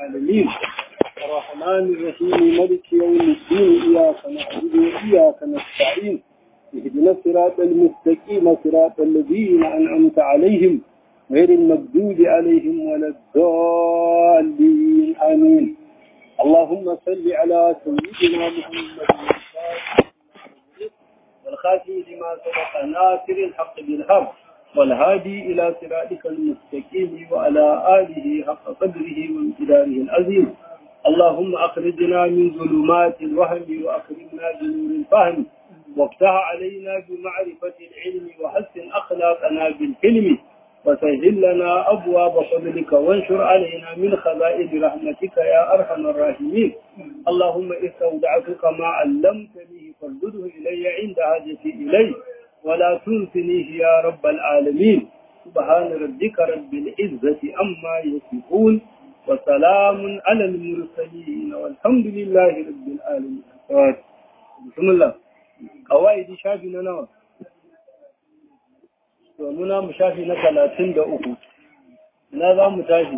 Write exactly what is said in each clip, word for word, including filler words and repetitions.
العالمين الرحمن الرحيم مالك يوم الدين إياك نعبد وإياك نستعين اهدنا الصراط المستقيم صراط الذين أنعمت عليهم غير المغضوب عليهم ولا الضالين آمين. اللهم صل على سيدنا محمد والخاتم لما سبق ناصر الحق بالحق والهادي إلى صراطك المستقيم وعلى آله حق قدره وامتداره العظيم. اللهم أخرجنا من ظلمات الوهم وأكرمنا بنور الفهم وافتح علينا بمعرفة العلم وحسن أخلاقنا بالحلم وسهل لنا أبواب فضلك وانشر علينا من خزائن رحمتك يا أرحم الراحمين. اللهم استودعتك ما علمتني فردده إلي عند حاجتي إليه ولا تنسنيه يا رب العالمين. سبحان ربك رب العزة عما يصفون وسلام على المرسلين والحمد لله رب العالمين. بسم الله. قواعد شافنا نوى ومنا مشافي نكالاتين دا أخو ماذا متاجي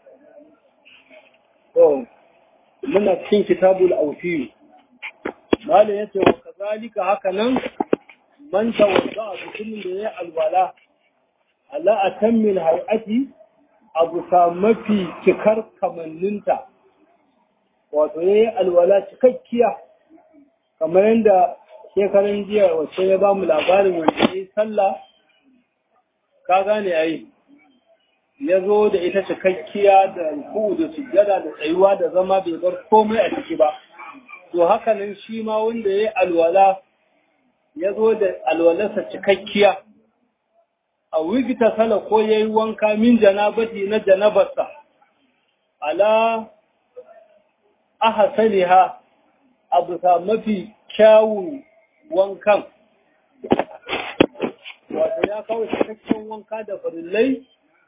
منا تكين كتاب الأوفي قال يتي وكذلك هكذا من توضع بكل دياء الولاء على أتم الهيئة أبو سامفي ككر كمننتا وطوية الولاء تككية كما عند shekaran jiya wacce ya ba mu labarin wanda ya yi sallah ka gane ai ya zo da ita cikakkiya da ruku da sujjada da tsayuwa da zama bai bar komai a ciki ba to haka nan shi ma wanda ya yi alwala ya zo da alwalarsa cikakkiya a wigita sala ko ya yi wanka min janabati na janabarsa ala ahsaniha abu sa mafi kyawun wankan wato ya kawo cikakken wanka da farillai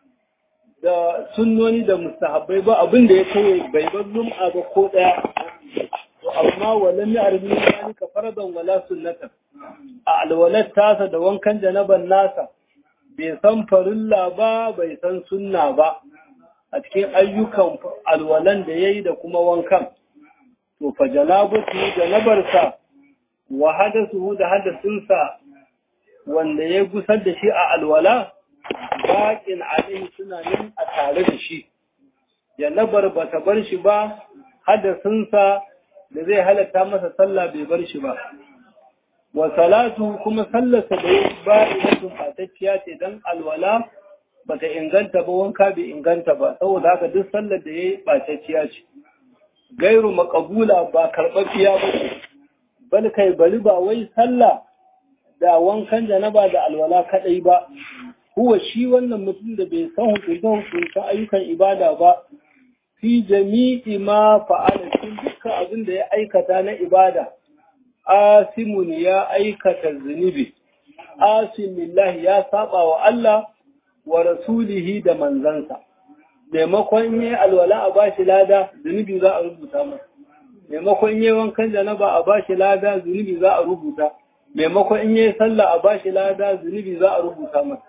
da sunnoni da mustahabbai ba abin da ya kai bai bar lum'a ba ko daya to amma walam ya'rifu zalika faradan wala sunnatan a alwalat tasa da wankan janaban nasa bai san farilla ba bai san sunna ba a cikin ayyukan alwalan da yayi da kuma wankan to fa janabatu janabarsa wa hadasuhu da hadasunsa wanda ya gusar da shi a alwala baƙin alaihi suna nan a tare da shi janabar ba ta bar shi ba hadasunsa da zai halatta masa sallah bai bar shi ba wa salatu kuma sallarsa da ya ba ilatun fatacciya ce don alwala ba ta inganta ba wanka bai inganta ba saboda haka duk sallar da ya yi ɓatacciya ce gairu makabula ba karɓaɓɓiya ba ce bal kai bari ba wai sallah da wankan janaba da alwala kadai ba huwa shi wannan mutum da bai san hukunta hukunta ayyukan ibada ba fi jami'i ma fa'ala cikin dukkan abin da ya aikata na ibada asimun ya aikata zunubi asimillahi ya saba wa Allah wa rasulihi da manzansa maimakon yi alwala a bashi lada zunubi za a rubuta masa maimakon yi wankan janaba a bashi lada zunubi za a rubuta maimakon in yi sallah a bashi lada zunubi za a rubuta masa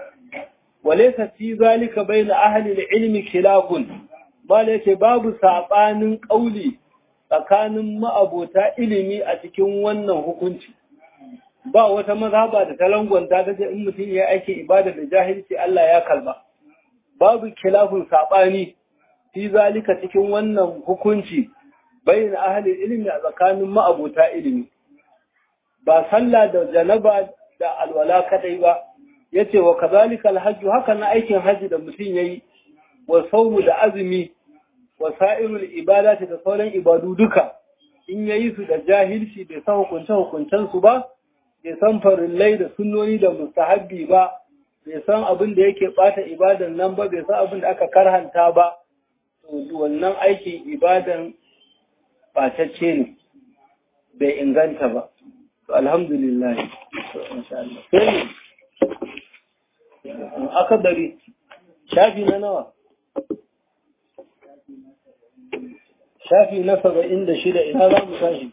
walaysa fi zalika bayna ahli al-ilmi khilafun bala yake babu sabanin kauli tsakanin ma'abota ilimi a cikin wannan hukunci ba wata mazhaba da talangwanta ta ce in mutum ya aiki ibada da jahilci Allah ya kalba babu khilafun sabani fi zalika cikin wannan hukunci bayin ahli ilimi a tsakanin ma'abota ilimi ba sallah da janaba da alwala kadai ba yace wa kadhalika alhajj haka na aikin haji da mutum yayi wa sawmu da azumi wa sa'irul ibadati da sauran ibadu duka in yayi su da jahilci bai san hukunce hukuncen su ba bai san farillai da sunnoni da mustahabbi ba bai san abin da yake bata ibadan nan ba bai san abin da aka karhanta ba to wannan aikin ibadan ɓatacce ne bai inganta ba to alhamdulillah insha Allah sai aka dari shafi na nawa shafi na saba'in da shida ina za mu tashi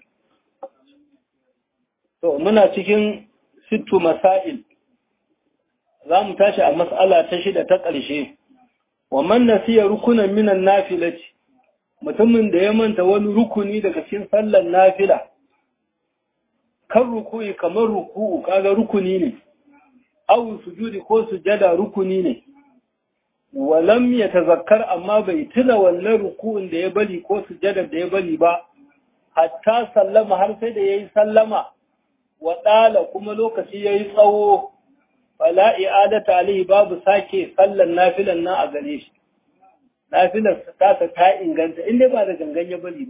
to muna cikin sittu masail za mu tashi a mas'ala ta shida ta ƙarshe wa man nasiya rukunan minan nafilati mutumin da ya manta wani rukuni daga cikin sallar nafila kan ruku'i kamar ruku'u kaga rukuni ne aw sujudi ko sujada rukuni ne walam yatazakkar amma bai tuna wannan ruku'un da ya bari ko sujada da ya bari ba hatta sallama har sai da yayi sallama wa dala kuma lokaci yayi tsawo fala i'adata alayhi babu sake sallan nafilan nan a gare shi nafilar ta ta inganta inda ba da gangan ya bari ba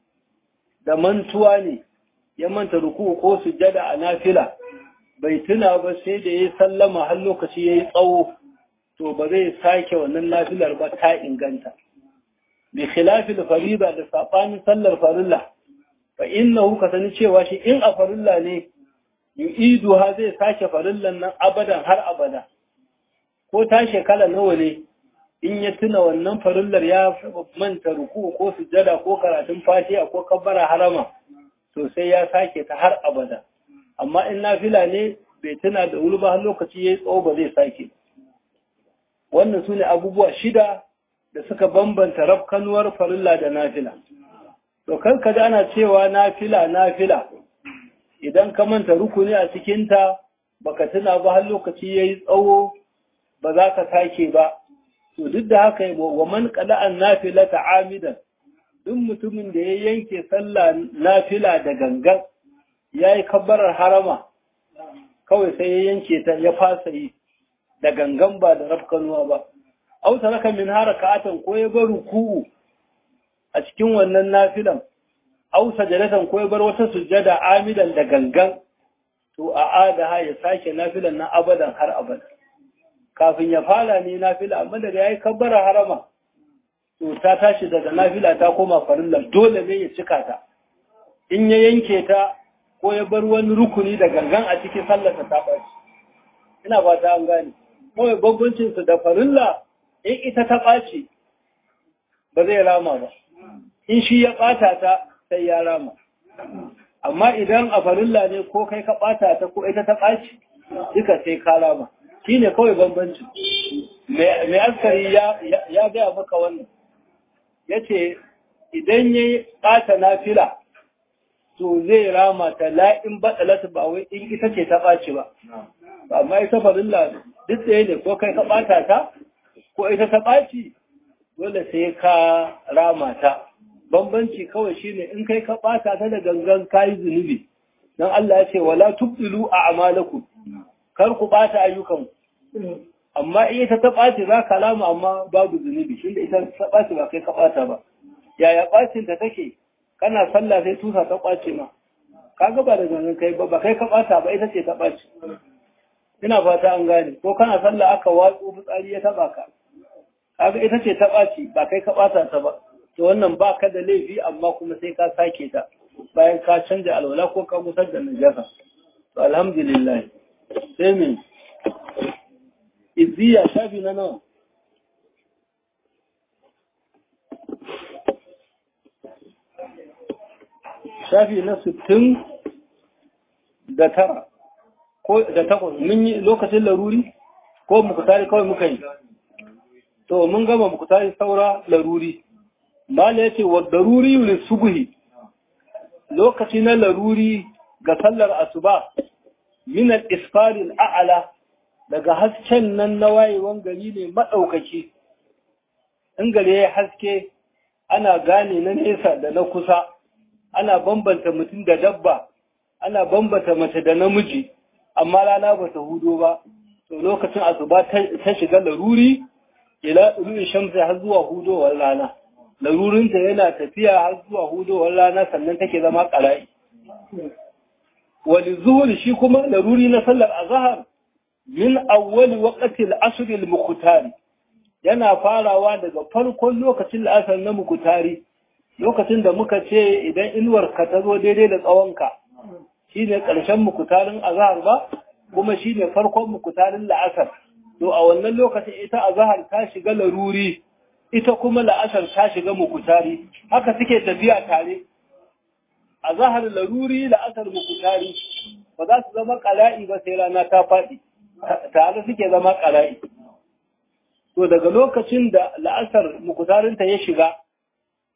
da mantuwa ne ya manta ruku ko sujjada a nafila bai tuna ba sai da yayi sallama har lokaci yayi tsawo to ba zai sake wannan nafilar ba ta inganta bi khilafil farida da sabanin sallar farilla fa innahu kasani cewa shi in a farilla ne yu'iduha zai sake farillan nan abadan har abada ko ta shekala nawa ne in ya tuna wannan farillar ya manta ruku ko sujjada ko karatun fatiha ko kabbara harama to sai ya sake ta har abada amma in nafila ne bai tuna da wuri ba har lokaci yayi tsawo ba zai sake wannan sune abubuwa shida da suka bambanta rafkanuwar farilla da nafila to kar ka ji ana cewa nafila nafila idan ka manta rukuni a cikin ta baka tuna ba har lokaci yayi tsawo ba za ka sake ba to duk da haka wa man qada'an nafilata amidan duk mutumin da ya yanke sallah nafila da gangan yayi kabbarar harama kawai sai ya yanke ta ya fasa yi da gangan ba da rafkanuwa ba aw taraka min harakatan ko ya bar ruku'u a cikin wannan nafilan aw sajadatan ko ya bar wata sujjada amidan da gangan to a adaha ya sake nafilan na abadan har abada kafin ya fara ne nafila amma daga yayi kabbara harama to ta tashi daga nafila ta koma farilla dole ne ya cika ta in ya yanke ta ko ya bar wani rukuni da gangan a cikin sallarsa ta baci ina fata an gane ko bambancin su da farilla in ita ta baci ba zai rama ba in shi ya bata ta sai ya rama amma idan a farilla ne ko kai ka bata ta ko ita ta baci duka sai ka rama shine kawai bambanci mai askari ya ya ga maka wannan yace idan yayi bata nafila to zai rama ta la'in batsalat ba wai in ita ce ta ɓaci ba amma ita farilla duk tsaye ne ko kai ka ɓata ta ko ita ta ɓaci dole sai ka rama ta bambanci kawai shine in kai ka ɓata ta da gangan kayi zunubi dan Allah ya ce wala tubdilu a'malakum kar ku ɓata ayyukan amma in ita ta ɓaci za ka rama amma babu zunubi shine ita ta ɓaci ba kai ka ɓata ba yaya ɓacin ta take kana sallah sai tusa ta kwace ma kaga ba da ganin kai ba ba kai ka bata ba ita ce ta bace ina fata an gane ko kana sallah aka watsu fitsari ya taba ka kaga ita ce ta bace ba kai ka bata ta ba to wannan ba ka da laifi amma kuma sai ka sake ta bayan ka canja alwala ko ka gusar da najasa to alhamdulillah sai me iziya shafi na nawa shafi na sittin da tara ko da takwas mun yi lokacin laruri ko mukutari kawai muka yi to mun gama mukutari saura laruri mala yace wa daruri li subhi lokaci na laruri ga sallar asuba min al-isfar al-a'la daga hasken nan na wayewan gari ne madaukaki in gare ya haske ana gane na nesa da na kusa ana bambanta mutum da dabba ana bambanta mace da namiji amma rana ba ta hudo ba to lokacin asuba ta shiga laruri ila ɗulu'in shamsi har zuwa hudowar rana larurinta yana tafiya har zuwa hudowar rana sannan take zama ƙara'i wani zuhur shi kuma laruri na sallar azhar min awwali waqti al-asr al-muqtari yana farawa daga farkon lokacin la'asar na mukutari lokacin da muka ce idan inuwar ka ta zo daidai da tsawonka shi ne ƙarshen mukutarin azahar ba kuma shi ne farkon mukutarin la'asar to a wannan lokacin ita azahar ta shiga laruri ita kuma la'asar ta shiga mukutari haka suke tafiya tare azahar laruri la'asar mukutari ba za su zama ƙala'i ba sai rana ta faɗi tare suke zama ƙala'i to daga lokacin da la'asar mukutarinta ya shiga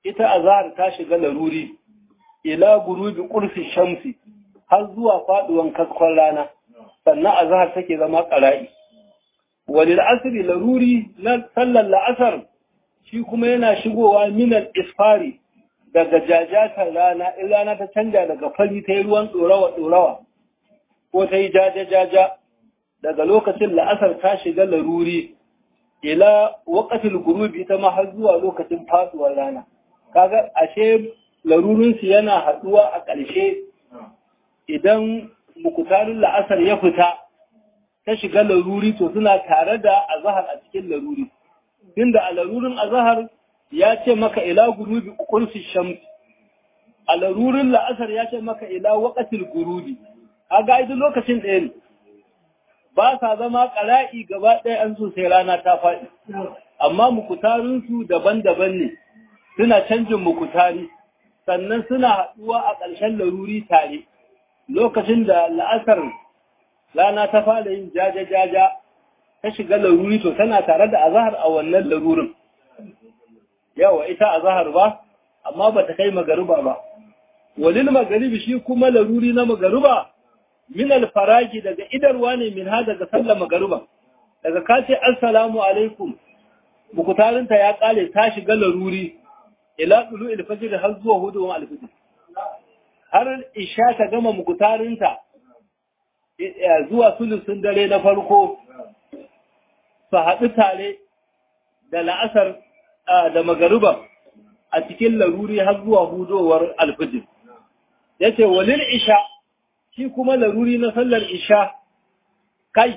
ita azhar ta shiga laruri ila gurubi qursi shamsi har zuwa faduwan kaskon rana sannan azhar take zama qara'i walil asri laruri na sallar la'asar shi kuma yana shigowa minal isfari daga jajatar rana in rana ta canja daga fari ta yi ruwan dorawa dorawa ko ta yi jaja jaja daga lokacin la'asar ta shiga laruri ila waqatil gurubi ita ma har zuwa lokacin faduwar rana kaga ashe larurinsu yana haduwa a ƙarshe idan mukutarin la'asar ya fita ta shiga laruri to suna tare da azahar a cikin laruri inda a larurin azahar ya ce maka ila gurubi qursi shams a larurin la'asar ya ce maka ila waqatil gurubi kaga idan lokacin ɗaya ne ba sa zama qara'i gaba ɗaya an so sai rana ta faɗi amma mukutarin su daban-daban ne suna canjin mukutari sannan suna haɗuwa a ƙarshen laruri tare lokacin da la'asar rana ta fara yin jaja-jaja ta shiga laruri to tana tare da azahar a wannan larurin yawa ita azahar ba amma ba ta kai magariba ba walil magaribi shi kuma laruri na magariba min alfaragi daga idarwa ne min ha daga sallar magariba daga kace assalamu alaikum bukutarinta ya kare ta shiga laruri ila dulu alfajr har zuwa hudu wa alfajr har isha ta gama mukutarinta zuwa sulusun dare na farko su haɗu tare da la'asar da magariba a cikin laruri har zuwa hudowar alfajr yace walil isha shi kuma laruri na sallar isha kai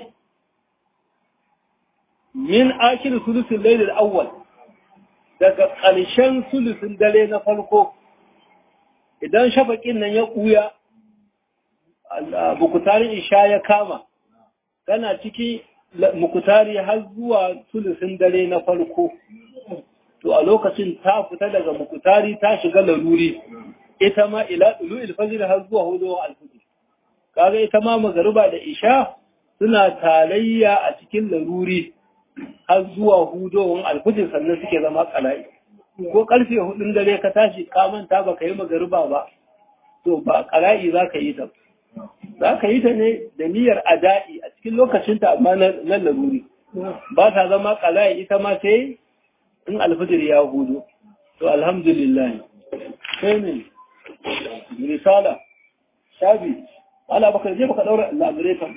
min akir sulusul layl al-awwal daga ƙarshen sulusun dare na farko idan shafaƙin nan ya ƙuya mukutarin isha ya kama tana ciki mukutari har zuwa sulusun dare na farko to a lokacin ta fita daga mukutari ta shiga laruri ita ma ila tulu'il fajr har zuwa hudu al-fajr kaga ita ma magariba da isha suna tarayya a cikin laruri har zuwa hudowar alfujin sannan suke zama ƙala'i ko ƙarfe hudun dare ka tashi ka manta ba ka yi magariba ba to ba ƙala'i za ka yi ta za ka yi ta ne da niyyar ada'i a cikin lokacinta amma na laruri ba ta zama ƙala'i ita ma sai in alfujir ya hudu to alhamdulillah sai ne risala shabi ala baka je baka daura labaretan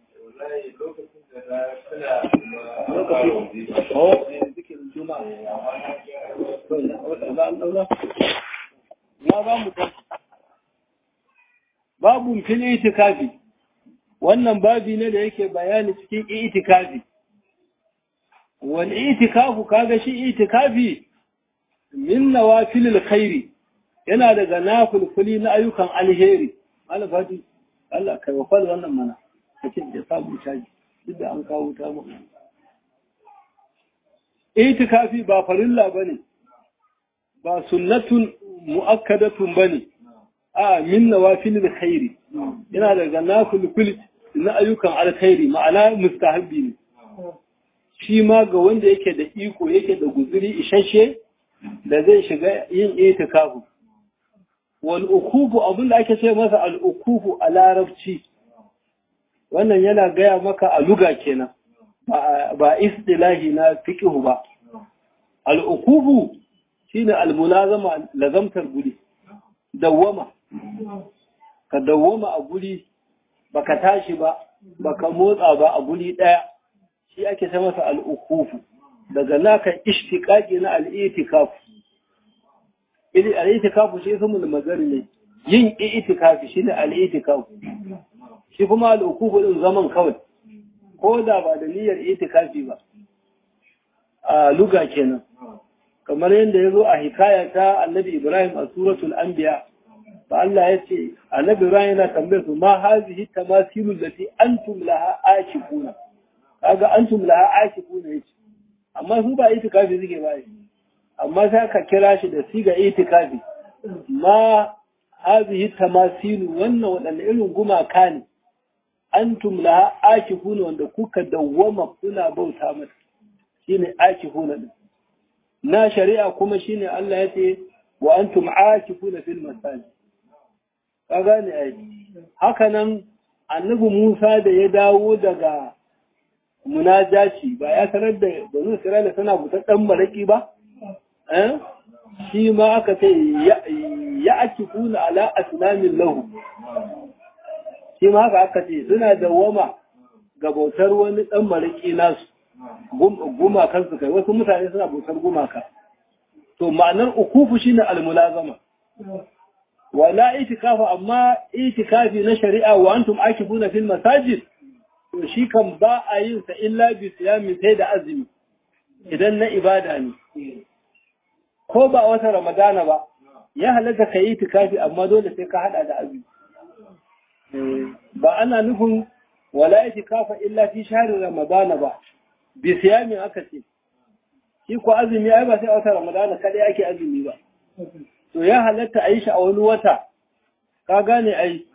babu fil itikafi wannan babi ne da yake bayani cikin itikafi wal itikafu kaga shi itikafi min nawafilil khairi yana daga nafilfili na ayyukan alheri alfati Allah kai wa fal wannan mana kace da sabu caji duk da an kawo ta mu itikafi ba farilla bane ba sunnatun muakkadatun bane a min nawafilil khairi yana daga nafilfili na ayyukan alkhairi ma'ana mustahabbi ne shi ma ga wanda yake da iko yake da guzuri isasshe da zai shiga yin itikafu wal ukufu abinda ake ce masa al ukufu a larabci wannan yana gaya maka a luga kenan ba istilahi na fiqh ba al ukufu shine al mulazama lazamtar guri dawwama ka dawwama a guri baka tashi ba baka motsa ba a guri daya shi ake ce masa al ukufu daga naka ishtiqaqi na al itikaf ili al itikaf shi ismul mazari ne yin itikafi shine al itikaf shi kuma al ukufu din zaman kawai ko da ba da niyyar itikafi ba a luga kenan kamar yadda yazo a hikaya ta annabi Ibrahim a suratul anbiya fa Allah yace annabi Ibrahim yana tambayar su ma hazihi tamasilul lati antum laha akifuna kaga antum laha akifuna yace amma su ba itikafi suke ba amma sai ka kira shi da siga itikafi ma hazihi tamasilu wannan wadanne irin gumaka ne antum laha akifuna wanda kuka dawwama kuna bauta mata shine akifuna din na shari'a kuma shine Allah yace wa antum aakifuna fil masajid ka gane ai haka nan annabi Musa da ya dawo daga munajaci ba ya sanar da banu Isra'ila suna butar dan maraki ba eh shi ma aka ce ya akifuna ala asnamin lahu shi ma haka aka ce suna dawama ga bautar wani dan maraki nasu guma kansu kai wasu mutane suna bautar gumaka to ma'anar ukufu shine almulazama wala itikafa amma itikafi na shari'a wa antum akifuna fil masajid to shi kan ba a yin sa illa bi siyami sai da azumi idan na ibada ne ko ba wata ramadana ba ya halatta kai itikafi amma dole sai ka hada da azumi ba ana nufin wala itikafa illa fi shahri ramadana ba bi siyami aka ce shi ko azumi ai ba sai wata ramadana kadai ake azumi ba to ya halatta a yi shi a wani wata ka gane ai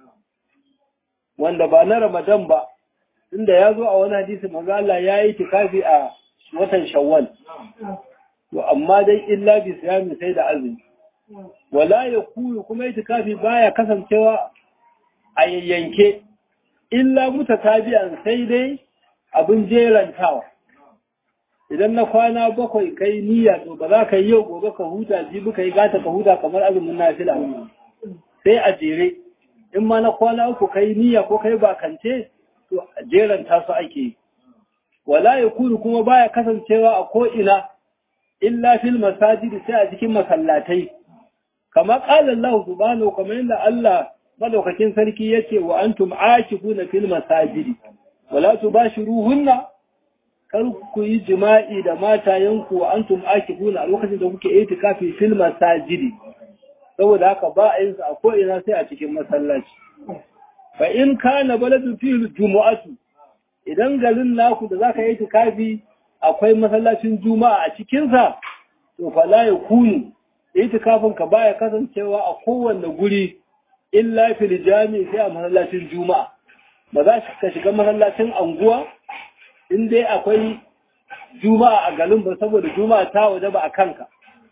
wanda ba na ramadan ba inda ya zo a wani hadisi manzo Allah ya yi tikafi a watan shawwal to amma dai illa bi siyami sai da azumi wala yakunu kuma itikafi baya kasancewa a yayyanke illa mutatabi'an sai dai abin jerantawa idan na kwana bakwai kai niyya to ba za ka yi yau gobe ka huta jibi ka yi gata ka huta kamar azumin nafila sai a jere in ma na kwana uku kai niyya ko kai bakance to jeran ta su ake yi wala yakunu kuma baya kasancewa a ko ina illa fil masajid sai a cikin masallatai kama qala Allah subhanahu kamar yadda Allah madaukakin sarki yace wa antum aakifuna fil masajid wala tubashiruhunna kar ku yi jima'i da matayenku wa antum akifuna a lokacin da kuke itikafi fil masajidi saboda haka ba a yin sa a ko ina sai a cikin masallaci fa in kana baladu fil jumu'atu idan garin naku da zaka yi itikafi akwai masallacin juma'a a cikin sa to fa la yakunu itikafin ka baya kasancewa a kowanne guri illa fil jami' sai a masallacin juma'a ba za ka shiga masallacin anguwa in dai akwai juma'a a garin ba saboda juma'a ta waje ba a kanka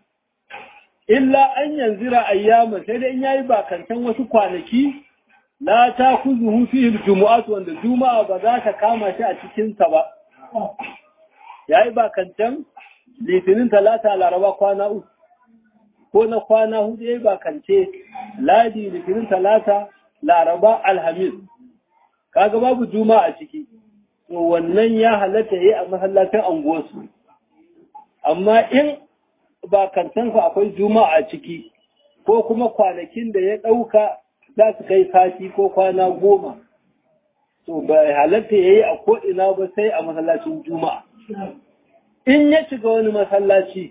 illa an yanzira ayyama sai dai in yayi bakantan wasu kwanaki la ta kuzuhu fihi jumu'atu wanda juma'a ba za ta kama shi a cikin sa ba yayi bakantan litinin talata laraba kwana uku ko na kwana hudu yayi bakance ladi litinin talata laraba alhamis kaga babu juma'a a ciki to wannan ya halatta yi a masallacin anguwarsu amma in ba kantansa akwai juma'a a ciki ko kuma kwanakin da ya ɗauka za su kai sati ko kwana goma to ba halatta ya yi a ko'ina ba sai a masallacin juma'a in ya shiga wani masallaci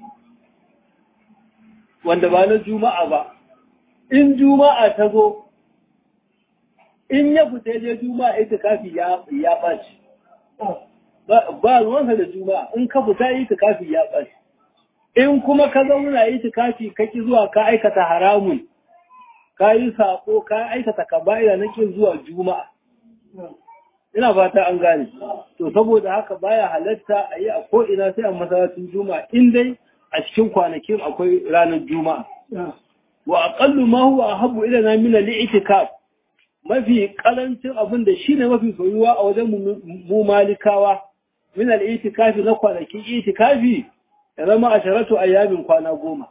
wanda ba na juma'a ba in juma'a ta zo in ya fita je juma'a ita kafi ya ɓaci ba ruwansa da juma'a in ka fita yi tikafi ya ɓaci in kuma ka zauna yi tikafi ka ki zuwa ka aikata haramun ka yi saƙo ka aikata kaba'ira na kin zuwa juma'a ina fata an gane to saboda haka baya halatta a yi a ko'ina sai a masallacin juma'a in dai a cikin kwanakin akwai ranar juma'a wa aqallu ma huwa ahabbu ilana min al-i'tikaf mafi kalancin abin da shi ne mafi soyuwa a wajen mu malikawa min al-itikafi na kwanakin itikafi ya zama asharatu ayyamin kwana goma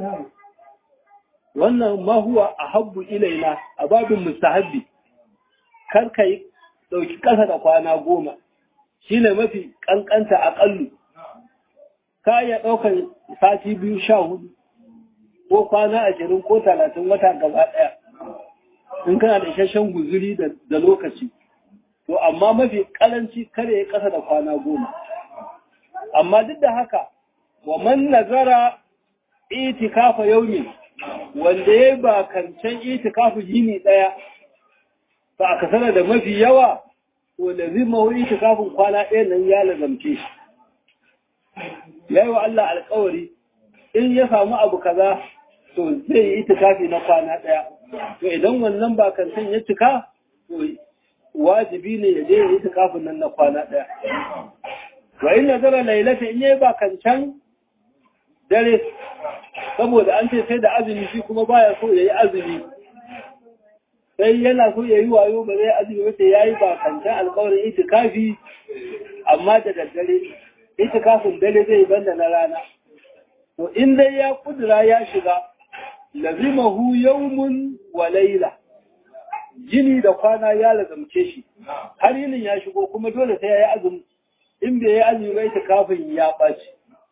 wannan ma huwa ahabbu ilaina a babin mustahabbi kar kai dauki kasa da kwana goma shine mafi kankanta aqallu ka ya daukar sati biyu sha hudu ko kwana ashirin ko talatin wata gaba daya in kana da isasshen guzuri da lokaci to amma mafi karanci kare ya kasa da kwana goma amma duk da haka wa man nazara itikafa yaumi wanda yayi ba kancan itikafu yini daya fa akasara da mafi yawa to lazima itikafin kwana ɗaya nan ya lazamce shi yayi wa Allah alƙawari in ya samu abu kaza to zai yi itikafi na kwana ɗaya to idan wannan bakantan ya cika to wajibi ne ya je ya yi itikafin nan na kwana ɗaya wa in nazara lailata in yayi bakancan dare saboda an ce sai da azumi shi kuma baya so ya yi azumi sai yana so ya yi wayo ba zai azumi ba sai ya yi bakancan alkawarin itikafi amma da daddare itikafin dare zai banda na rana to in dai ya kudura ya shiga lazimahu yawmun wa layla jini da kwana ya lazamce shi har yinin ya shigo kuma dole sai ya yi azumi in bai yi azumi ba itikafin ya ɓaci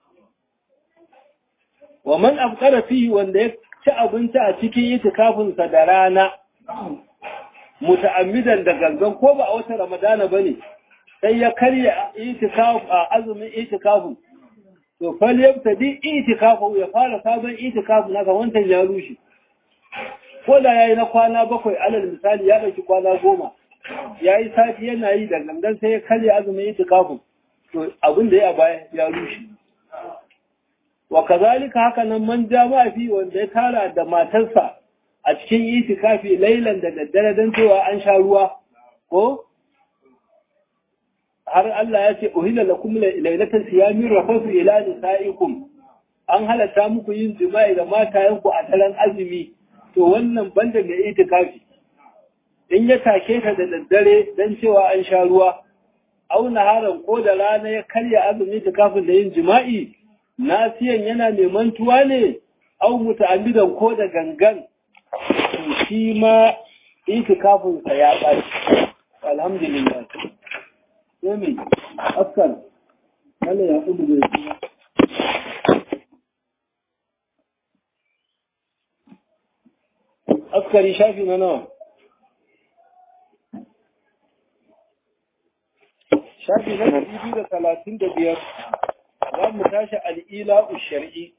wa man afkara fihi wanda ya ci abinci a cikin itikafinsa da rana muta'ammidan da gangan ko ba a wata ramadana bane sai ya karya itikaf a azumin itikafin to fal yabtadi itikafu ya fara sabon itikafu naka wancan ya rushe ko da yayi na kwana bakwai alal misali ya dauki kwana goma yayi sati yana yi da gangan sai ya karya azumin itikafin to abin da ya baya ya rushe wa kazalika haka nan man jama'a fi wanda ya tara da matarsa a cikin itikafi lailan da daddare don cewa an sha ruwa ko har Allah ya ce uhilla lakum laylatan siyamin rafasu ila nisaikum an halatta muku yin jima'i da matayenku a daren azumi to wannan banda da itikafi in ya take ta da daddare don cewa an sha ruwa au naharan ko da rana ya karya azumi itikafin da yin jima'i nasiyan yana neman tuwa ne au muta'ammidan ko da gangan shi ma itikafin sa ya ɓaci alhamdulillah sai askar Allah ya kudu da shi askari shafi na nawa shafi na ɗari biyu da talatin da biyar za mu tashi al'ila'u shari'i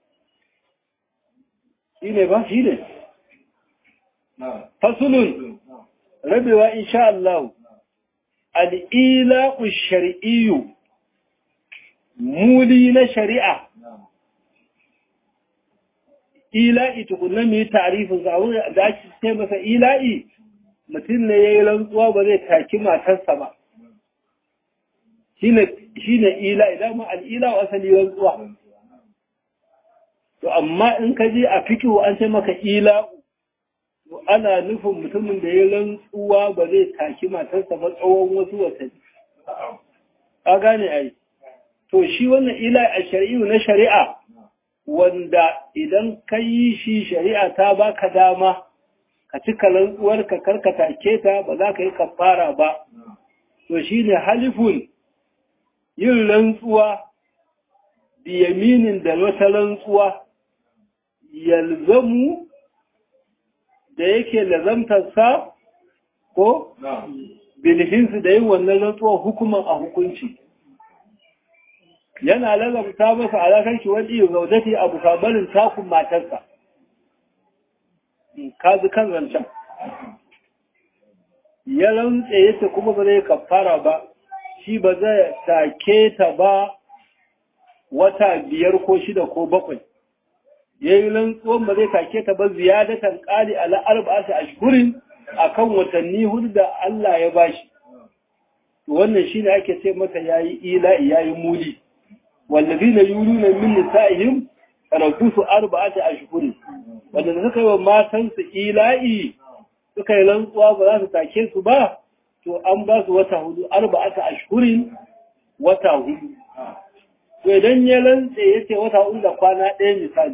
shi ne ba shi ne fasulun rabewa insha Allah al'ila'u shari'iyu muli na shari'a ila'i tukunan mai tarifin zaun da ake ce masa ila'i mutum ne ya yi rantsuwa ba zai taki matarsa ba shi ne ila'i dama al'ila'u asali rantsuwa to amma in ka je a fikihu an ce maka ila'u to ana nufin mutumin da ya rantsuwa ba zai taki matarsa ba tsawon wasu watanni ka gane ai to shi wannan ila'i a shari'u na shari'a wanda idan ka yi shi shari'a ta baka dama ka cika rantsuwar ka karkata ke ta ba za ka yi kafara ba to shine halifun yin rantsuwa biyaminin da wata rantsuwa yalzamu da yake lazamtarsa ko bilhinsu da yin wannan rantsuwa hukuman a hukunci yana lazamta masa alakar shi wani iya zaudati abu sabarin takun matarsa kazi kan zancen ya rantse yace kuma ba zai kafara ba shi ba zai take ta ba wata biyar ko shida ko bakwai ya yi rantsuwan ba zai take ta ba ziyadatan ƙari ala arba'ati ashhurin akan watanni hudu da Allah ya bashi wannan shine ake ce masa yayi ila'i yayi muli wallazina yuluna min nisa'ihim tarabbusu arba'ati ashhurin wanda suka yi wa matan su ila'i suka yi rantsuwa ba za su take su ba to an ba su wata hudu arba'ati ashhurin wata hudu to idan ya rantse yace wata hudu da kwana ɗaya misali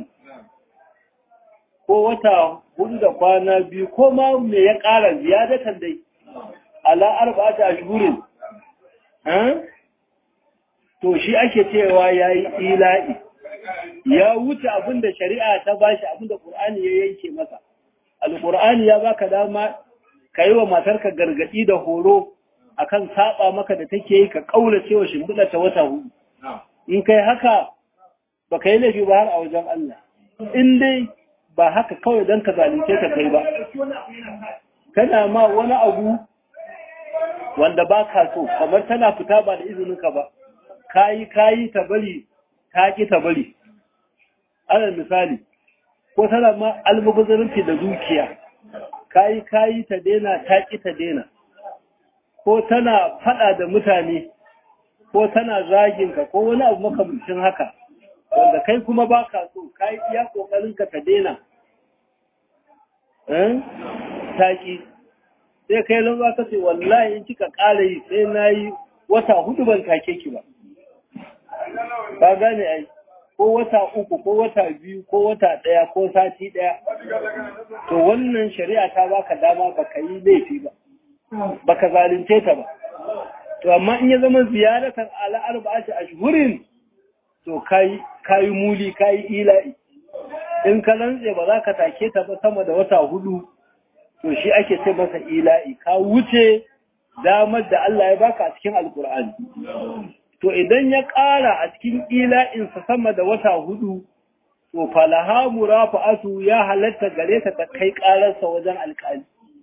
ko wata hudu da kwana biyu ko ma me ya ƙara ziyadatan dai ala arba'ati ashhurin eh to shi ake cewa yayi ila'i ya wuce abinda shari'a ta bashi abinda Qur'ani ya yanke masa alqur'ani ya baka dama kai wa matarka gargadi da horo akan saba maka da take yi ka kaurace wa shimbiɗa ta wata hudu in kai haka baka yi laifi ba har a wajen Allah in dai ba haka kawai don ka zalunce ka kai ba kana ma wani abu wanda ba ka so kamar tana fita ba da izininka ba kayi kayi ta bari ta ki ta bari alal misali ko tana ma almubazzaranci da dukiya kayi kayi ta dena ta ki ta dena ko tana fada da mutane ko tana zagin ka ko wani abu makamancin haka wanda kai kuma ba ka so ka yi iya ƙoƙarinka ka daina taƙi sai kai lamba ka ce wallahi in kika ƙara yi sai na yi wata hudu ban take ki ba ba gane ai ko wata uku ko wata biyu ko wata ɗaya ko sati ɗaya to wannan shari'a ta baka dama baka yi laifi ba baka zalunce ta ba to amma in ya zama ziyaratan ala arba'ati ashhurin to kai kai muli kai ila'i in ka lantse ba za ka take ta ba sama da wata hudu to shi ake ce masa ila'i ka wuce damar da Allah ya baka a cikin alkur'ani to idan ya ƙara a cikin ila'insa sama da wata hudu to falaha murafa'atu ya halatta gare ta ta kai ƙararsa wajen alƙali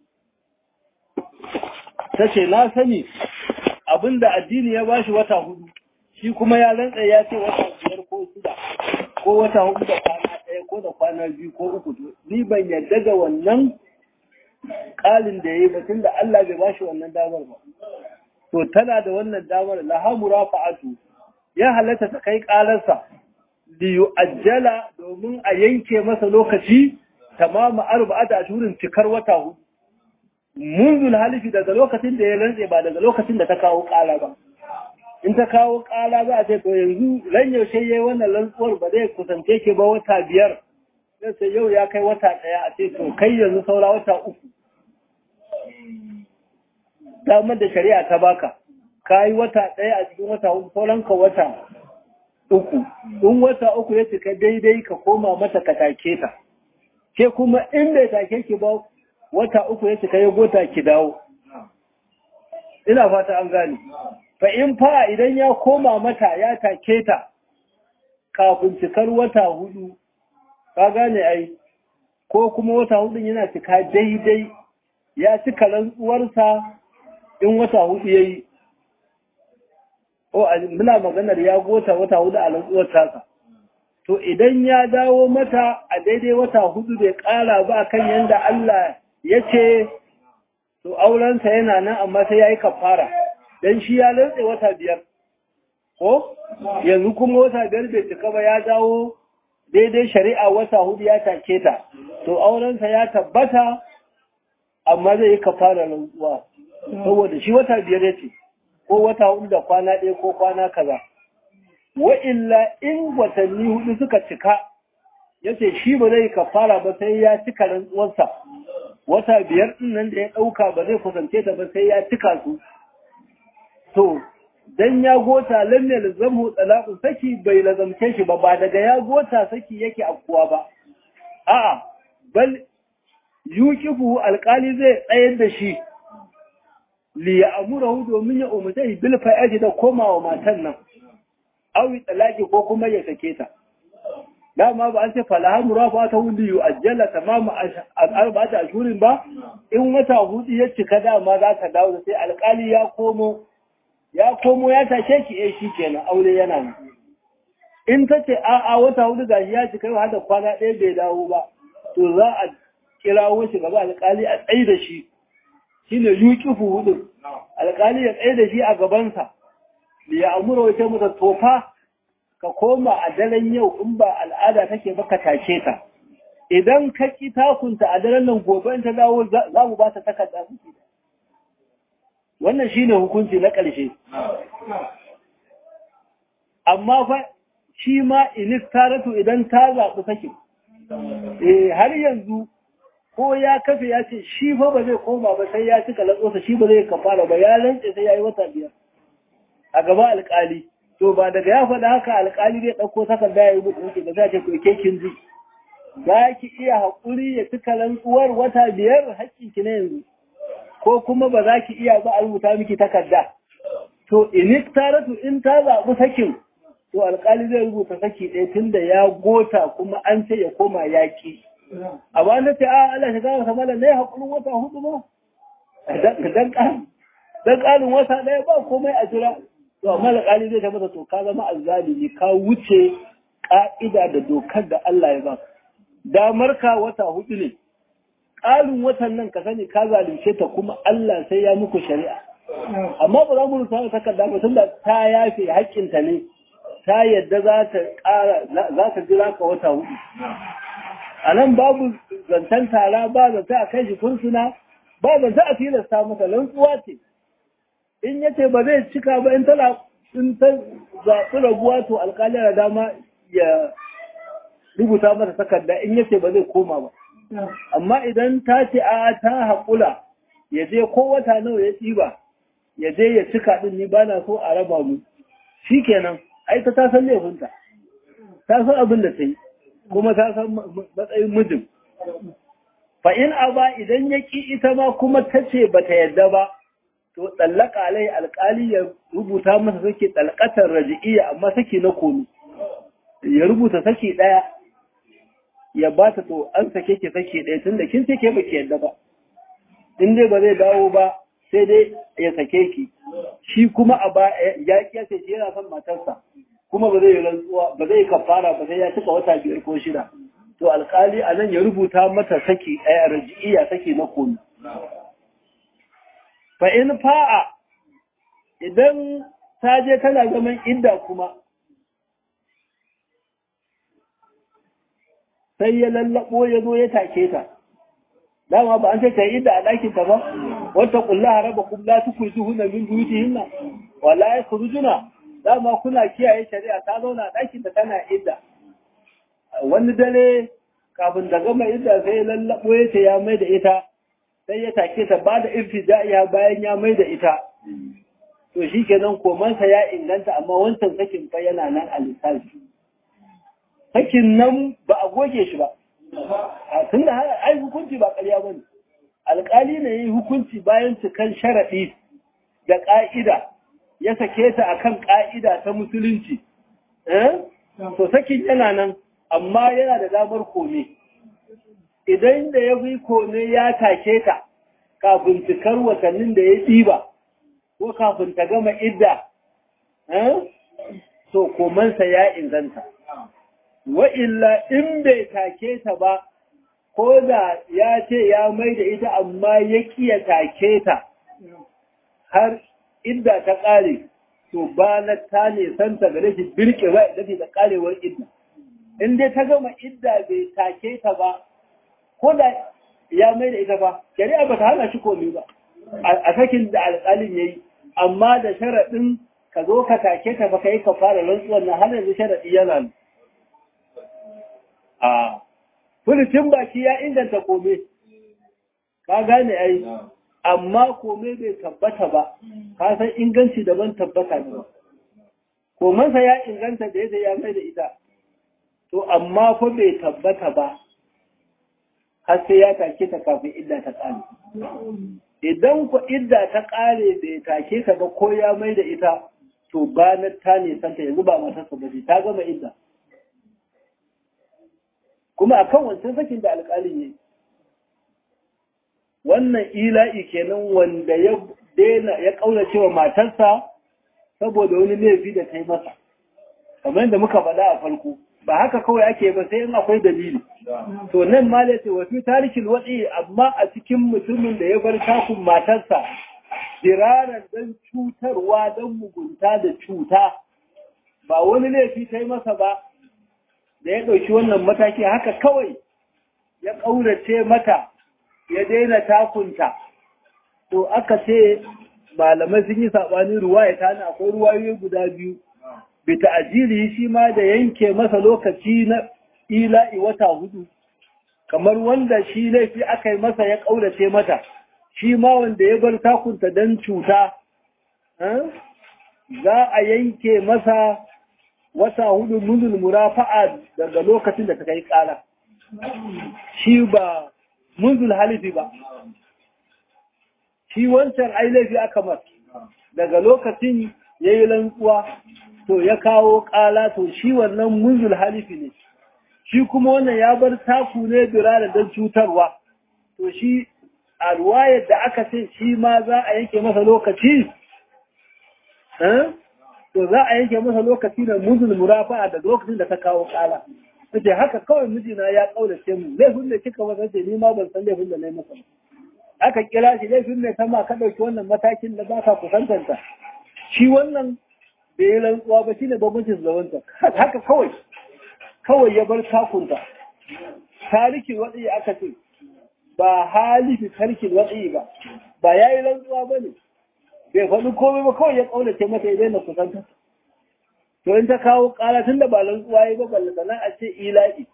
ta ce na sani abinda addini ya bashi wata hudu shi kuma ya rantsa ya ce wata biyar ko shida ko wata hudu da kwana ɗaya ko da kwana biyu ko uku ni ban yarda da wannan ƙalin da ya yi batun da Allah bai bashi wannan damar ba to tana da wannan damar laha murafa'atu ya halatta ta kai ƙararsa li yu'ajjala domin a yanke masa lokaci tamama arba'ata ashhurin cikar wata hudu munzul halifi daga lokacin da ya rantse ba daga lokacin da ta kawo ƙara ba in ta kawo ƙara za a ce to yanzu ran yaushe yayi wannan rantsuwar ba zai kusance ki ba wata biyar sai yau ya kai wata ɗaya a ce to kai yanzu saura wata uku damar da shari'a ta baka ka yi wata ɗaya a cikin wata uku sauran ka wata uku in wata uku ya cika daidai ka koma mata ka take ta ke kuma in bai take ki ba wata uku ya cika ya gota ki dawo ina fata an gane fa in fa idan ya koma mata ya take ta kafin cikar wata hudu ka gane ai ko kuma wata hudu yana cika daidai ya cika rantsuwarsa in wata hudu ya yi o muna maganar ya gota wata hudu a rantsuwar tasa to idan ya dawo mata a daidai wata hudu bai kara ba kan yanda Allah ya ce to aurensa yana nan amma sai ya yi kafara don shi ya rantse wata biyar ko yanzu kuma wata biyar bai cika ba ya dawo daidai shari'a wata hudu ya take ta to aurensa ya tabbata amma zai yi kafara rantsuwa saboda shi wata biyar yace ko wata hudu da kwana ɗaya ko kwana kaza wa illa in watanni hudu suka cika yace shi ba zai kafara ba sai ya cika rantsuwarsa wata biyar din nan da ya dauka ba zai kusance ta ba sai ya cika su to dan ya gota lamme lazamu talaqu saki bai lazamce shi ba ba daga ya gota saki yake afkuwa ba a'a bal yuqifu alqali zai tsayar da shi li ya'muru domin ya umarce bil fa'ati da komawa matan nan awi talaqi ko kuma ya sake ta dama ba an ce falaha murafa'atu li yu'ajjala tamama arba'ati ashhurin ba in wata hudu ya cika dama za ka dawo sai alqali ya komo ya komo ya tashe ki eh kenan aure yana nan in tace a a wata hudu gashi ya cika har da kwana ɗaya bai dawo ba to za a kirawo shi gaba alƙali a tsaye da shi shine yuqifu hudu alƙali ya tsaye da shi a gaban sa ya amura wata mata tofa ka koma a daren yau in ba al'ada take ba ka tashe ta idan ka ki takunta a daren nan gobe in ta dawo za mu ba ta takarda wannan shine hukunci na ƙarshe amma fa shi ma inistaratu idan ta zaɓi sakin eh har yanzu ko ya kafe ya ce shi fa ba zai koma ba sai ya cika latsosa shi ba zai kafara ba ya rantse sai ya yi wata biyar a gaba alƙali to ba daga ya faɗa haka alƙali zai ɗauko takarda ya yi mutu da za ta ke kin ji za ki iya haƙuri ya cika rantsuwar wata biyar haƙƙinki na yanzu ko kuma ba za ki iya ba a rubuta miki takarda to inistaratu in ta zaɓi sakin to alƙali zai rubuta saki ɗaya tun da ya gota kuma an ce ya koma yaƙi a ba na ce a Allah shi gama samala ne haƙurin wata hudu ba dan ƙarin wata ɗaya ba komai a jira to amma alƙali zai ta masa to ka zama azzalimi ka wuce ƙa'ida da dokar da Allah ya ba damar ka wata hudu ne ƙarin watan nan ka sani ka zalunce ta kuma Allah sai ya muku shari'a amma ba za mu rusa takarda ba tunda ta yafe haƙƙinta ne ta yadda za ta ƙara za ta jira ka wata hudu a nan babu zancen tara ba zanta a kai shi fursuna ba zanta a tilasta masa rantsuwa ce in yace ba zai cika ba in tana in ta zaɓi rabuwa to alƙali da dama ya rubuta masa takarda in yace ba zai koma ba amma idan ta ce a ta haƙula ya je ko wata nawa ya ɗiba ya je ya cika ɗin ni ba na so a raba mu shi kenan ai ta ta san laifinta ta san abin da ta yi kuma ta san matsayin mijin fa in aba idan ya ƙi ita ma kuma ta ce ba ta yadda ba to tsallaka alai alƙali ya rubuta masa sake tsalkatar raji'iyya amma sake na komi ya rubuta sake ɗaya ya ba ta to an sake ki sake ɗaya tun da kin ce ke ba ki yadda ba in dai ba zai dawo ba sai dai ya sake ki shi kuma a ba ya kiyace shi yana son matarsa kuma ba zai rantsuwa ba zai kafara ba sai ya cika wata biyar ko shida to alƙali a nan ya rubuta mata sake ɗaya raji'iyya sake na komi fa in fa'a idan ta je tana zaman idda kuma sai ya lallabo ya zo ya take ta dama ba an ce ta idda a ɗakin ta ba wata kullaha rabbakum la tukhrijuhunna min buyutihinna wa la yakhrujuna dama kuna kiyaye shari'a ta zauna a ɗakin ta tana idda wani dare kafin da gama idda sai ya lallabo ya ce ya mai da ita sai ya take ta ba da irtija'iya bayan ya mai da ita to shi kenan komansa ya inganta amma wancan sakin fa yana nan a lissafi sakin nan ba a goge shi ba tun da ai hukunci ba ƙarya ba ne alƙali ne yi hukunci bayan cikan sharaɗi da ƙa'ida ya sake ta akan ƙa'ida ta musulunci to sakin yana nan amma yana da damar kome idan da ya fi kone ya take ta kafin cikar watannin da ya ɗiba ko kafin ta gama idda, to komansa ya inganta. Wa'illa in bai take ta ba, ko da ya ce ya mai da ita amma ya kiya take ta har idda ta ƙare, to ba na ta ne santa gare shi birke ba idan ta ƙarewar idda. In dai ta gama idda bai take ta ba, ko da ya mai da ita ba, shari'a ba ta hana shi komi ba, a sakin da alƙalin ya yi, amma da sharaɗin ka zo ka take ta ba ka yi ka fara rantsuwan na hana da sharaɗi yana ne. A furucin baki ya inganta kome, ka gane ai, amma kome bai tabbata ba, ka san inganci daban tabbata ne. Komansa ya inganta da yadda ya mai da ita, to amma fa bai tabbata ba. Har sai ya take ta kafin idda ta ƙare. Idan ku idda ta ƙare bai take ta ba ko ya mai da ita, to banar ta ne santa yanzu ba matarsa ba ta gama idda. Kuma a kan wancan sakin da alƙalin yi, wannan ila'i kenan wanda ya daina ya ƙaunace wa matarsa saboda wani laifi da ta yi masa. Kamar yadda muka faɗa a farko, ba haka kawai ake ba sai in akwai dalili. To nan ma da ce wasu tarikin waɗi amma a cikin mutumin da ya bar takun matarsa jiraran don cutarwa don mugunta da cuta ba wani laifi ta yi masa ba da ya ɗauki wannan mataki haka kawai ya ƙaurace mata ya daina takunta. To aka ce malamai sun yi saɓanin ruwaya ta ne akwai ruwayoyi guda biyu. Bita ajiri shi ma da yanke masa lokaci na ila'i wata hudu, kamar wanda shi laifi aka yi masa ya ƙaurace mata, shi ma wanda ya bar takunta don cuta, za a yanke masa wata hudu munul murafa'a daga lokacin da ta kai ƙara. Shi ba munzul halifi ba, shi wancan ai laifi aka masa, daga lokacin ya yi rantsuwa. To ya kawo ƙala to shi wannan munzul halifi ne, shi kuma wannan ya bar taku ne birane don cutarwa, to shi a ruwayar da aka ce shi ma za a yanke masa lokaci, to za a yanke masa lokaci da munzul murafa da lokacin da ta kawo ƙala. Take haka kawai mijina ya ƙaurace mu, laifin da kika masa ce ni ma ban san laifin da na yi masa. Aka kira shi laifin ne ta ma ka ɗauki wannan matakin da ba ka kusantanta. Shi wannan bai yi rantsuwa ba shine bambancin zawanta haka kawai kawai ya bar takunta tarikin watsi aka ce ba halifi tarkin watsi ba ba yayi rantsuwa ba ne bai faɗi komai ba kawai ya ƙaunace mata ya daina kusanta to in ta kawo ƙara tun da ba rantsuwa yi ba balle sannan a ce ila'i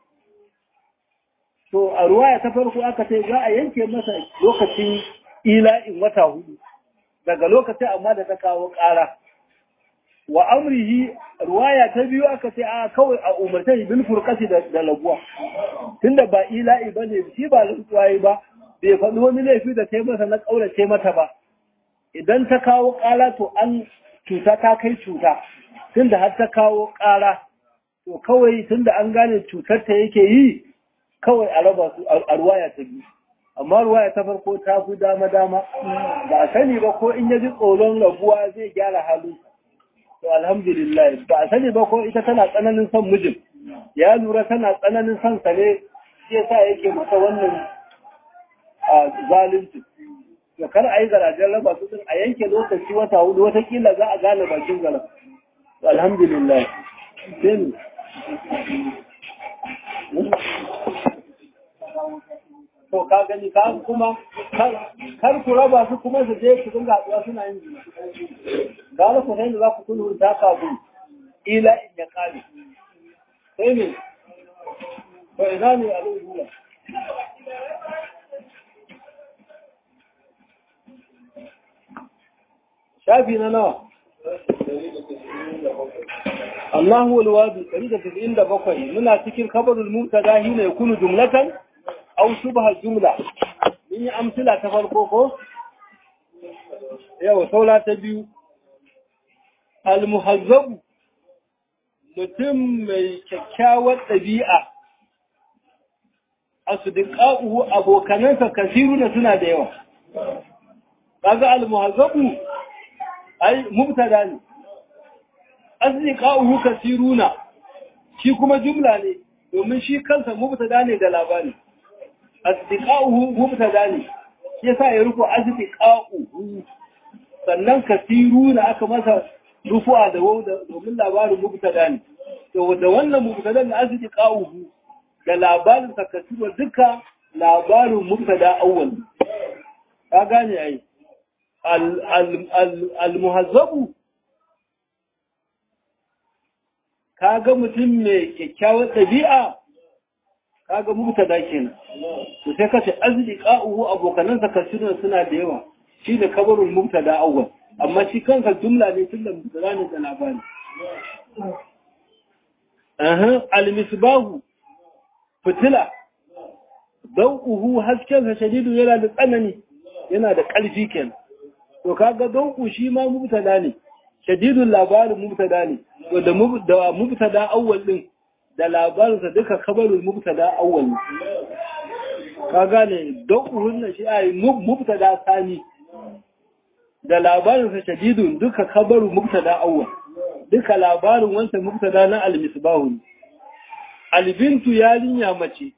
to a ruwaya ta farko aka ce za a yanke masa lokacin ila'in wata hudu daga lokacin amma da ta kawo ƙara wa amrihi ruwaya ta biyu aka ce a kawai a umarta bil furqati da, da laguwa tunda ba ila'i bane shi ba rantsuwa yi ba bai faɗi wani laifi da ta masa na ƙaurace mata ba idan ta kawo ƙara to an cuta ta kai cuta tunda har ta kawo ƙara to kawai tunda an gane cutar ta yake yi kawai a raba su a ruwaya ta biyu amma ruwaya ta farko ta fi dama dama ba a sani ba ko in ya ji tsoron rabuwa zai gyara halin to alhamdulillah ba a sani ba ko ita tana tsananin son mijin ya lura tana tsananin son sa ne shi yasa yake masa wannan zalunci to kar a yi garajen raba su din a yanke lokaci wata hudu watakila za a gane bakin gara alhamdulillah sai to ka gani ka kuma kar ku raba su kuma su je su dinga haɗuwa suna yin jina ga ku sai da za ku kullu da ka bu ila in ya kare sai ne to ina ne a rubuwa shafi na nawa Allahu walwadi ɗari da tis'in da bakwai muna cikin kabarul mubtada hina yakunu jumlatan aw shubha jumla min yi amsila ta farko ko yau saula ta biyu al muhazzab mutum mai kyakkyawar ɗabi'a asdiqahu abokanansa kasiruna suna da yawa kaga al muhazzab ai mubtada ne asdiqahu kasiruna shi kuma jumla ne domin shi kansa mubtada ne da labari asdiqahu mubtada ne shi yasa ya rufu asdiqahu sannan kasiruna aka masa rufu'a da waw domin labarin mubtada ne to da wannan mubtada ne asdiqahu da labarin sa kasiru duka labarin mubtada awwal ka gane ai al al al muhazzabu kaga mutum mai kyakkyawar ɗabi'a kaga mubtada kenan to sai kace azdiqa'uhu abokanansa kasirun suna da yawa shi da kabarul mubtada awwal amma shi kanka jumla ne tun da mubtada ne da labari aha al-misbahu fitila dawuhu hasken sa shadidu yana da tsanani yana da ƙarfi kenan to kaga dawu shi ma mubtada ne shadidul labarin mubtada ne to da da mubtada awwal din da labarinsa duka kabarul mubtada awwal ne ka gane dawu nan shi ai mubtada sani da labarinsa shadidun duka kabarul mubtada awwal duka labarin wanda mubtada na al-misbahu al-bintu yarinya mace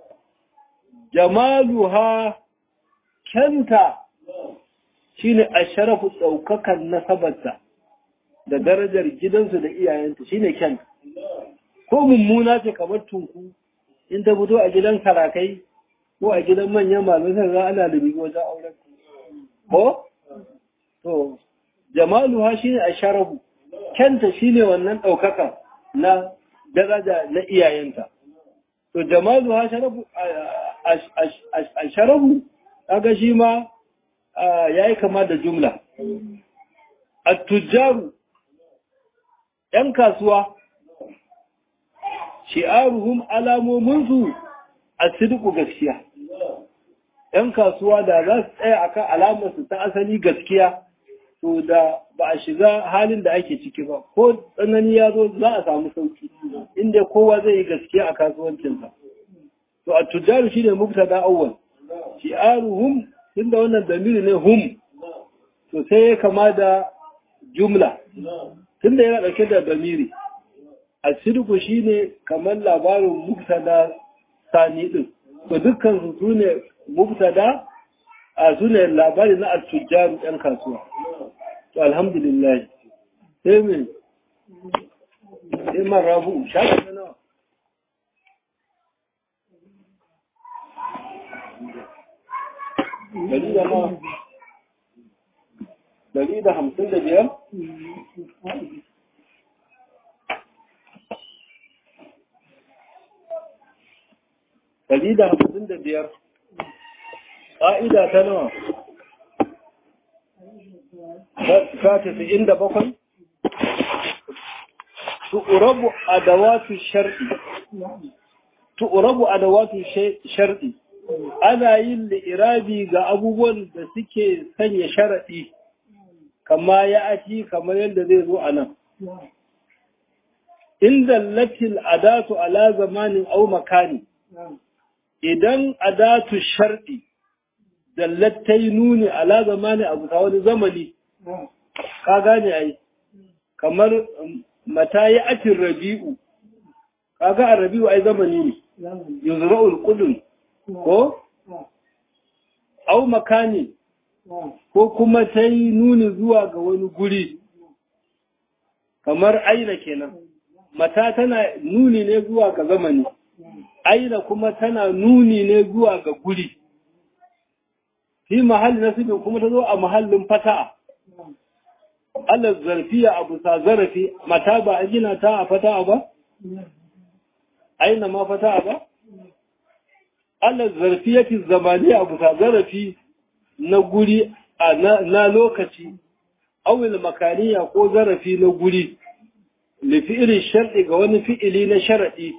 jamaluha kanta shine asharafu daukakan nasabarta da darajar gidansu da iyayenta shine kyan ko mummuna ce kamar tunku in ta fito a gidan sarakai ko a gidan manyan malamai za ana da bigo wajen auren ko to jamaluha shine asharafu kyanta shine wannan daukaka na daraja na iyayenta to jamaluha sharafu asharafu kaga shi ma yayi kama da jumla at-tujjaru ‘yan kasuwa, shi'aruhum alamominsu a sidiku gaskiya. ‘Yan kasuwa da za su tsaya akan alamarsu ta asali gaskiya, to da ba a shiga halin da ake ciki ba, ko tsanani ya zo za a samu sauki, inda kowa zai yi gaskiya a kasuwancinsa. To, a tujjaru shi ne mubtada awwal, shi'aruhum, tunda wannan damiri ne hum, to sai ya kama da jumla. Tunda yana ɗauke da damiri a sirku shi ne kamar labarin mubtada sani ɗin to dukkan su su ne mubtada a su ne labari na al-tujjaru ɗan kasuwa to alhamdulillah sai mai Imar Rabu shafi na nawa dari da nawa dari da hamsin da biyar dari da hamsin da biyar ƙa'ida ta nawa ta tafi da bakwai tu'rabu adawatu shar'i tu'rabu adawatu shar'i ana yin li'irabi ga abubuwan da suke sanya sharadi kama ya ati kamar yadda zai zo a nan inda latil adatu ala zamanin aw makani idan adatu shar'i dallattai nuni ala zamani abu ta wani zamani ka gane ai kamar mata ya atin rabi'u kaga a rabi'u ai zamani ne yuzra'ul qudun ko au makani ko kuma ta yi nuni zuwa ga wani guri kamar aina kenan mata tana nuni ne zuwa ga zamani aina kuma tana nuni ne zuwa ga guri fi mahalli nasibin kuma ta zo a mahallin fata'a Allah zarfiya abu sa zarafi mata ba a gina ta a fata'a ba aina ma fata'a ba Allah zarfiyati zamani abu sa zarafi na guri a na lokaci awil makaniya ko zarafi na guri li fi'li shar'i ga wani fi'ili na shar'i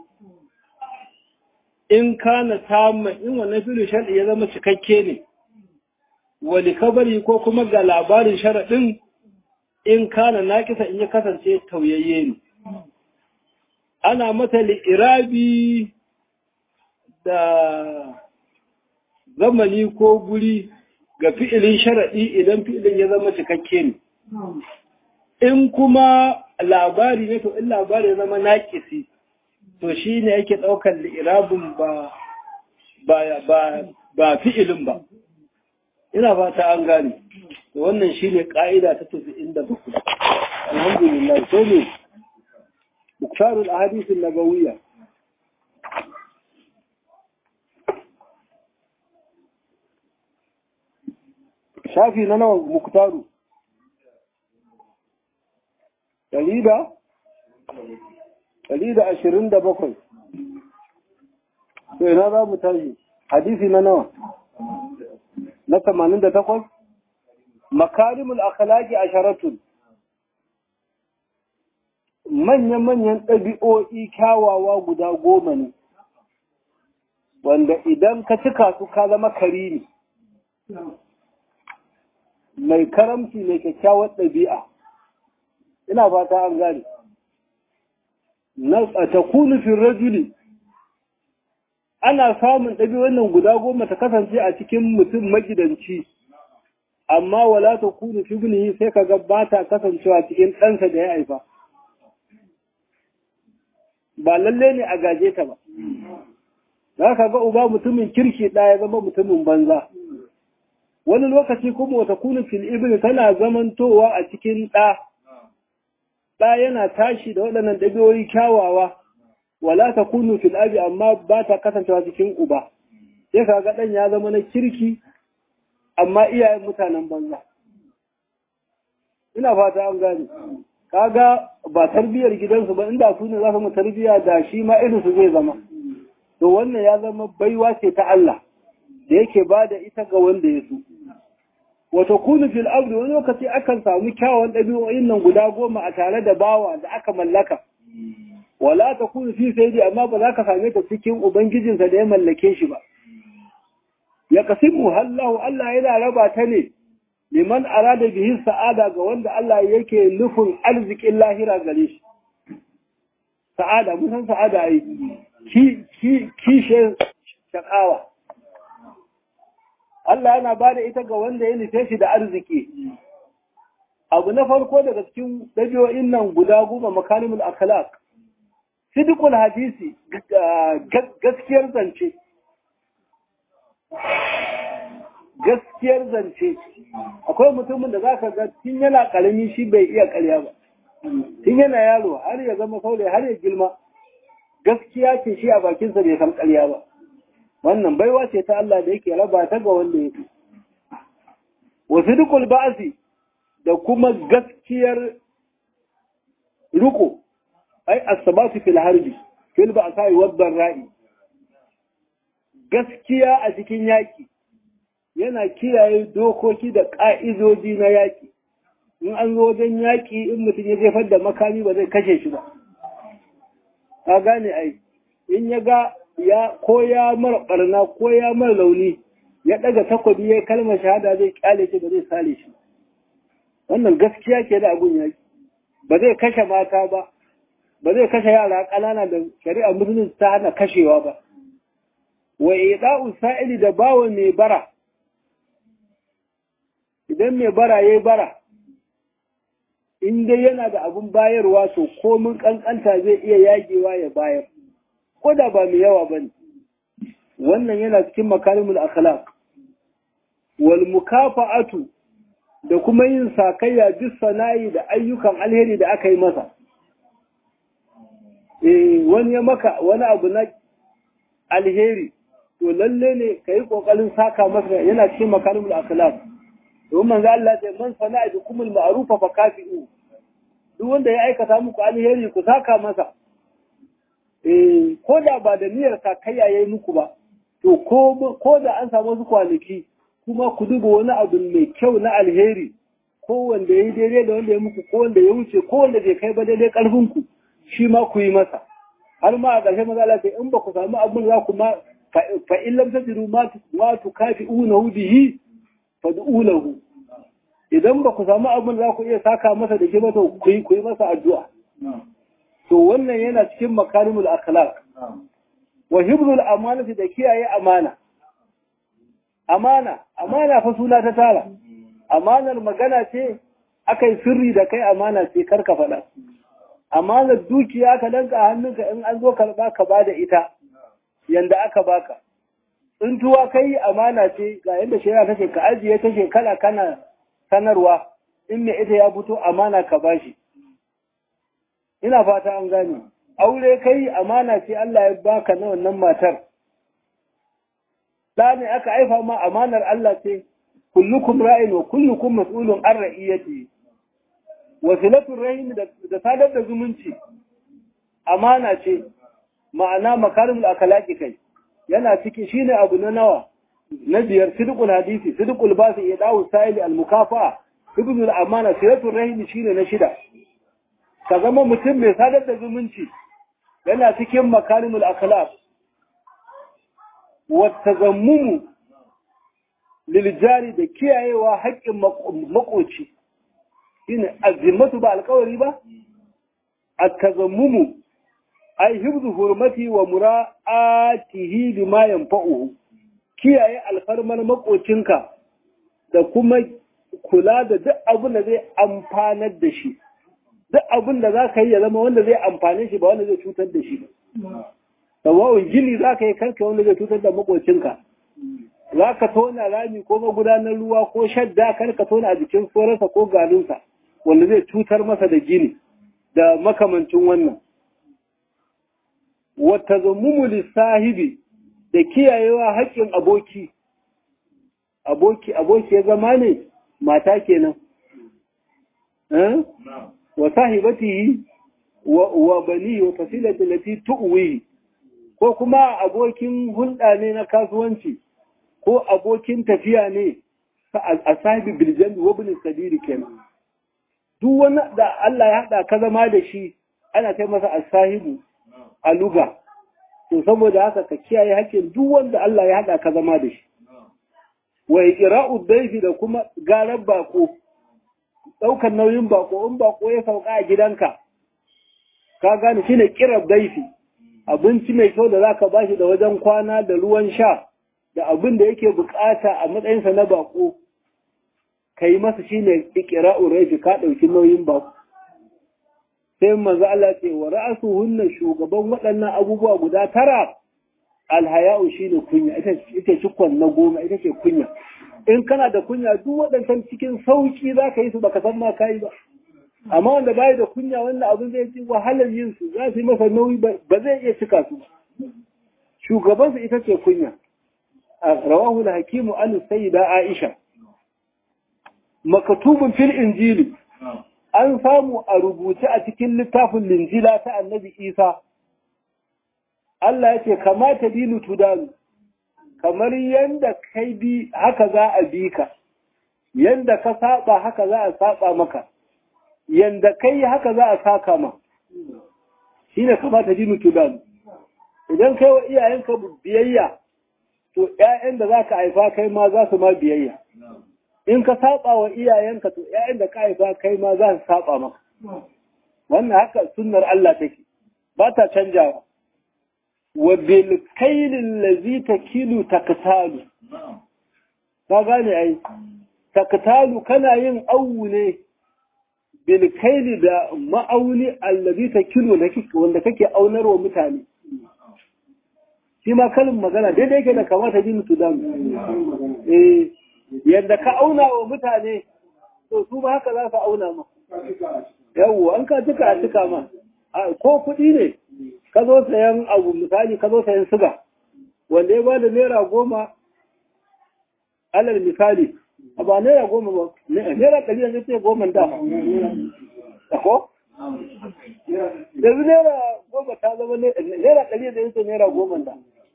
in kana tamma in wannan fi'li shar'i ya zama cikakke ne wali kabari ko kuma ga labarin sharaɗin in kana nakisa in ya kasance tauyayye ne ana mata li'irabi da zamani ko guri ga fi'ilin sharaɗi idan fi'ilin ya zama cikakke ne in kuma labari ne to in labari ya zama nakisi to shi ne yake ɗaukar li'irabin ba ba ba fi'ilin ba ina fata an gane wannan shine ka'ida ta tafi inda bakwai alhamdulillah to ne muktarul ahadith an-nabawiyya shafi na nawa muktaru dalida dalida ashirin da bakwai to ina za mu tashi hadisi na nawa na tamanin da takwas makarimul akhlaqi asharatun manyan-manyan ɗabi'o'i kyawawa guda goma ne wanda idan ka cika su ka zama karimi mai karamci mai kyakkyawar ɗabi'a ina fata an gane na takunu fi rajuli ana samun ɗabi'o'in nan guda goma ta kasance a cikin mutum magidanci amma wala ta kunu fi ibnihi sai kaga ba ta kasancewa cikin ɗansa da ya haifa ba lalle ne a gaje ta ba za ka ga uba mutumin kirki ɗaya zama mutumin banza wani lokaci kuma wata kunu fil ibni tana zamantowa a cikin ɗa ɗa yana tashi da waɗannan ɗabi'o'i kyawawa wala ta kunu fil abi amma ba ta kasancewa cikin uba sai ka ga ɗan ya zama na kirki amma iyayen mutanen banza ina fata an gane kaga ba tarbiyar gidansu ba inda su ne za su mu tarbiya da shi ma irin su zai zama to wannan ya zama baiwa ce ta Allah da yake ba da ita ga wanda ya so wato kunu fil abdi wani lokaci akan samu kyawawan ɗabi'o'in nan guda goma a tare da bawa da aka mallaka wala ta kunu fi sayyidi amma ba za ka same ta cikin ubangijinsa da ya mallake shi ba ya kasimu hallahu Allah yana raba ta ne liman arada bihi sa'ada ga wanda Allah yake nufin arzikin lahira gare shi sa'ada mun san sa'ada ai ki ki kishe shakawa Allah yana bada ita ga wanda ya nufe shi da arziki abu na farko daga cikin dabi'o'in nan guda goma makarimul akhlaq sidqul hadisi gaskiyar zance gaskiyar zance akwai mutumin da zaka ga tun yana karami shi bai iya ƙarya ba tun yana yaro har ya zama saurayi har ya girma gaskiya ce shi a bakinsa bai san ƙarya ba wannan baiwa ce ta Allah da yake raba ta ga wanda yake wasu dukul ba'asi da kuma gaskiyar riko ai asbatu fil harbi fil ba'sa'i wad ra'i gaskiya a cikin yaki yana kiyaye dokoki da ka'idoji na yaki in an zo wajen yaki in mutum ya jefar da makami ba zai kashe shi ba ka gane ai in ya ga ya ko ya mar barna ko ya mar launi ya daga takobi ya kalmar shahada zai kyale shi ba zai sale shi wannan gaskiya ke da abun yaki ba zai kashe mata ba ba zai kashe yara ƙanana da shari'a musulunci ta hana kashewa ba wa ida'u sa'ili da bawa mai bara idan mai bara yayi bara in dai yana da abun bayarwa to komin kankanta zai iya yagewa ya bayar ko da ba mai yawa bane wannan yana cikin makarimul akhlaq wal mukafa'atu da kuma yin sakayya duk sana'i da ayyukan alheri da aka yi masa eh wani ya maka wani abu na alheri to lalle ne kai kokarin saka masa yana cikin makarimul akhlaq don manzo Allah ya man sana'a bikumul ma'rufa fa kafi'u duk wanda ya aikata muku alheri ku saka masa eh ko da ba da niyyar sakayya yayi muku ba to ko ko da an samu wasu kwanaki kuma ku duba wani abu mai kyau na alheri ko wanda ya yi daidai da wanda ya muku ko wanda ya wuce ko wanda bai kai ba daidai ƙarfinku shi ma ku yi masa har ma a ƙarshe maza Allah sai in ba ku samu abin za ku ma fa in lam tasiru ma tukafi'unahu bihi fad'u lahu idan ba ku samu abin za ku iya saka masa da shi ba to ku yi ku yi masa addu'a to wannan yana cikin makarimul akhlaq wa hibzul amanati da kiyaye amana amana amana fa suna ta tara amanar magana ce akai sirri da kai amana ce karka faɗa amanar dukiya ka danka a hannunka in an zo karɓa ka bada ita yanda aka baka in tuwa kai amana ce ga yanda shari'a take ka ajiye ta shekara kana sanarwa in me ita ya fito amana ka bashi ina fata an gane aure kai amana ce Allah ya baka na wannan matar da ne aka aifa ma amanar Allah ce kullukum ra'in wa kullukum mas'ulun an ra'iyati wa silatul rahim da sadar da zumunci amana ce ma'ana makarimul akhlaqi kai yana ciki shine abu na nawa na biyar sidqul hadisi sidqul basi idawu sa'ili al mukafa'a ibnul amana silatul rahim shine na shida ka zama mutum mai sadar da zumunci yana cikin makarimul akhlaq والتزمم للجاري da kiyayewa haƙƙin makoci shine azimmatu ba alƙawari ba at-tazammumu ay hifzu hurmati wa mura'atihi bima yanfa'uhu kiyaye alfarmar makocinka da kuma kula da duk abin da zai amfanar da shi duk abin da zaka yi ya zama wanda zai amfane shi ba wanda zai cutar da shi ba sawa'un gini za ka yi karka wanda zai cutar da makocinka za ka tona rami ko magudanar ruwa ko shadda karka tona a jikin tsoronsa ko galinsa wanda zai cutar masa da gini da makamancin wannan wata zammumu lissahibi da kiyayewa haƙƙin aboki aboki aboki ya zama ne mata kenan wa sahibatihi wa bani wa fasilati lati tu'wi ko kuma abokin hulɗa ne na kasuwanci ko abokin tafiya ne a sahibi biljan wa bin sabiri kenan duk wani da Allah ya haɗa ka zama da shi ana kai masa asahibu a luga to saboda haka ka kiyaye hakkin duk wanda Allah ya haɗa ka zama da shi wa iqra'u dayfi da kuma garar bako daukar nauyin bako in bako ya sauka a gidanka ka gane shine kirar dayfi abinci mai kyau da zaka bashi da wajen kwana da ruwan sha da abin da yake bukata a matsayinsa na bako kai masa shine iqra'u dayfi ka dauki nauyin bako sai manzo Allah ce wa ra'asuhunna shugaban waɗannan abubuwa guda tara alhaya'u shine kunya ita ita cikon na goma ita ce kunya in kana da kunya duk waɗannan cikin sauki zaka yi su baka san ma kai ba amma wanda bai da kunya wannan abin zai ci wahalar yin su za su yi masa nauyi ba zai iya cika su shugabansu ita ce kunya rawahu al-hakimu an sayyida Aisha maktubun fil injili an samu a rubuce a cikin littafin linjila ta annabi Isa Allah ya ce kamata dinu tudanu kamar yanda kai bi haka za a bi ka yanda ka saba haka za a saba maka yanda kai haka za a saka ma shine kamata dinu tudanu idan kai wa iyayenka biyayya to ƴaƴan da zaka haifa kai ma za su ma biyayya in ka saba wa iyayenka to ƴaƴan da ka haifa kai ma za su saba maka wannan haka sunnar Allah take ba ta canjawa wa bil kaylil ladzi takilu taktalu ka gane ai taktalu kana yin awu ne bil kayli da ma'auni allazi takilu wanda kake aunarwa mutane shi ma kalin magana daidai yake da kamata jin tudan eh yadda ka auna wa mutane to su ba haka za su auna ma yawo an ka tuka a tuka ma ko kuɗi ne ka zo sayan abu misali ka zo sayan siga wanda ya bada naira goma alal misali a ba naira goma ba naira ɗari yanzu ce goma da ko yanzu naira goma ta zama naira ɗari yanzu ce naira goma da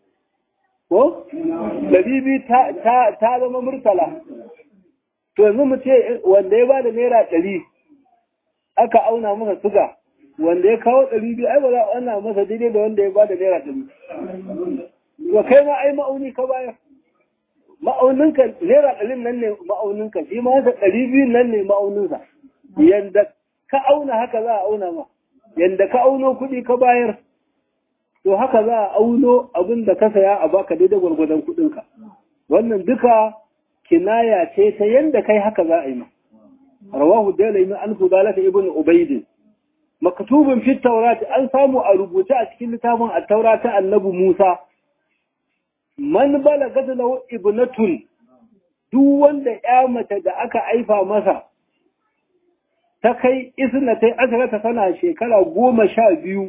ko ɗari biyu ta zama murtala to yanzu mu ce wanda ya bada naira ɗari aka auna masa suga wanda ya kawo ɗari biyu ai ba za a auna masa daidai da wanda ya bada naira ɗari to kai ma ai ma'auni ka bayar ma'auninka naira ɗarin nan ne ma'auninka shi ma yasa ɗari biyu nan ne ma'auninsa yanda ka auna haka za a auna ma yanda ka auno kuɗi ka bayar to haka za a auno abin da ka saya a baka daidai gwargwadon kuɗinka wannan duka kinaya ce ta yanda kai haka za a yi ma rawahu dalaimi an fudalata ibn ubayd maktubun fi tawrat an samu a rubuce a cikin littafin at-taurata annabi Musa man balagat lahu ibnatun duk wanda ya mace da aka aifa masa ta kai isnatai asharata sana shekara goma sha biyu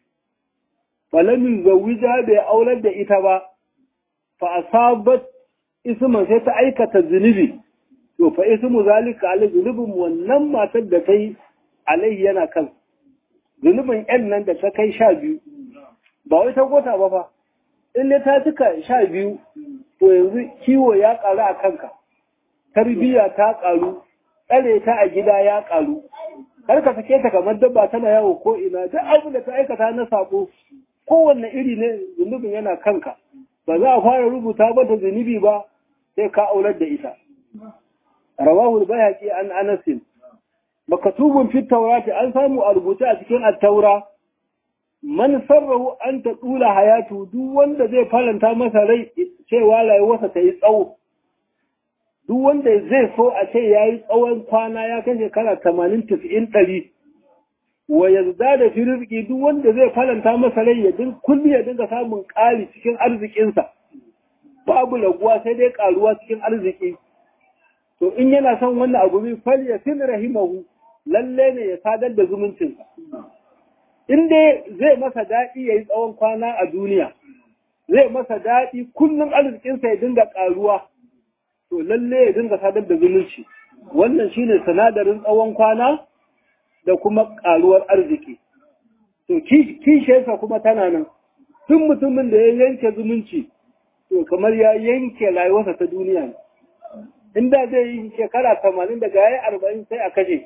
falamin zawija bai aurar da ita ba fa asabat isman sai ta aikata zunubi to fa ismu zalika alai zunubin wannan matar da ta yi alai yana kan zunubin yan nan da ta kai sha biyu ba wai ta gota ba fa in ne ta cika sha biyu to yanzu kiwo ya ƙaru a kanka tarbiyya ta ƙaru tsare ta a gida ya ƙaru kar ka sake ta kamar dabba tana yawo ko ina duk abin da ta aikata na sako kowanne iri ne zunubin yana kanka ba za a fara rubuta mata zunubi ba sai ka aular da ita rawahu al-bayhaqi an anas makatubun fi tawrati an samu a rubuce a cikin at-taura man sarrahu an ta tsula hayatu duk wanda zai faranta masa rai cewa rayuwarsa ta yi tsawo duk wanda zai so a ce ya yi tsawon kwana ya kai shekara tamanin tis'in ɗari wa yarda da firizki duk wanda zai faranta masa rai ya din kulli ya dinga samun ƙari cikin arzikinsa babu raguwa sai dai ƙaruwa cikin arziki to in yana son wannan abu mai fal ya sin rahimahu lalle ne ya sadar da zumuncinsa in dai zai masa daɗi ya yi tsawon kwana a duniya zai masa daɗi kullum arzikinsa ya dinga ƙaruwa to lalle ya dinga sadar da zumunci wannan shine sinadarin tsawon kwana da kuma ƙaruwar arziki to kishiyarsa kuma tana nan duk mutumin da ya yanke zumunci to kamar ya yanke rayuwarsa ta duniya ne inda zai yi shekara tamanin daga ya yi arba'in sai a kashe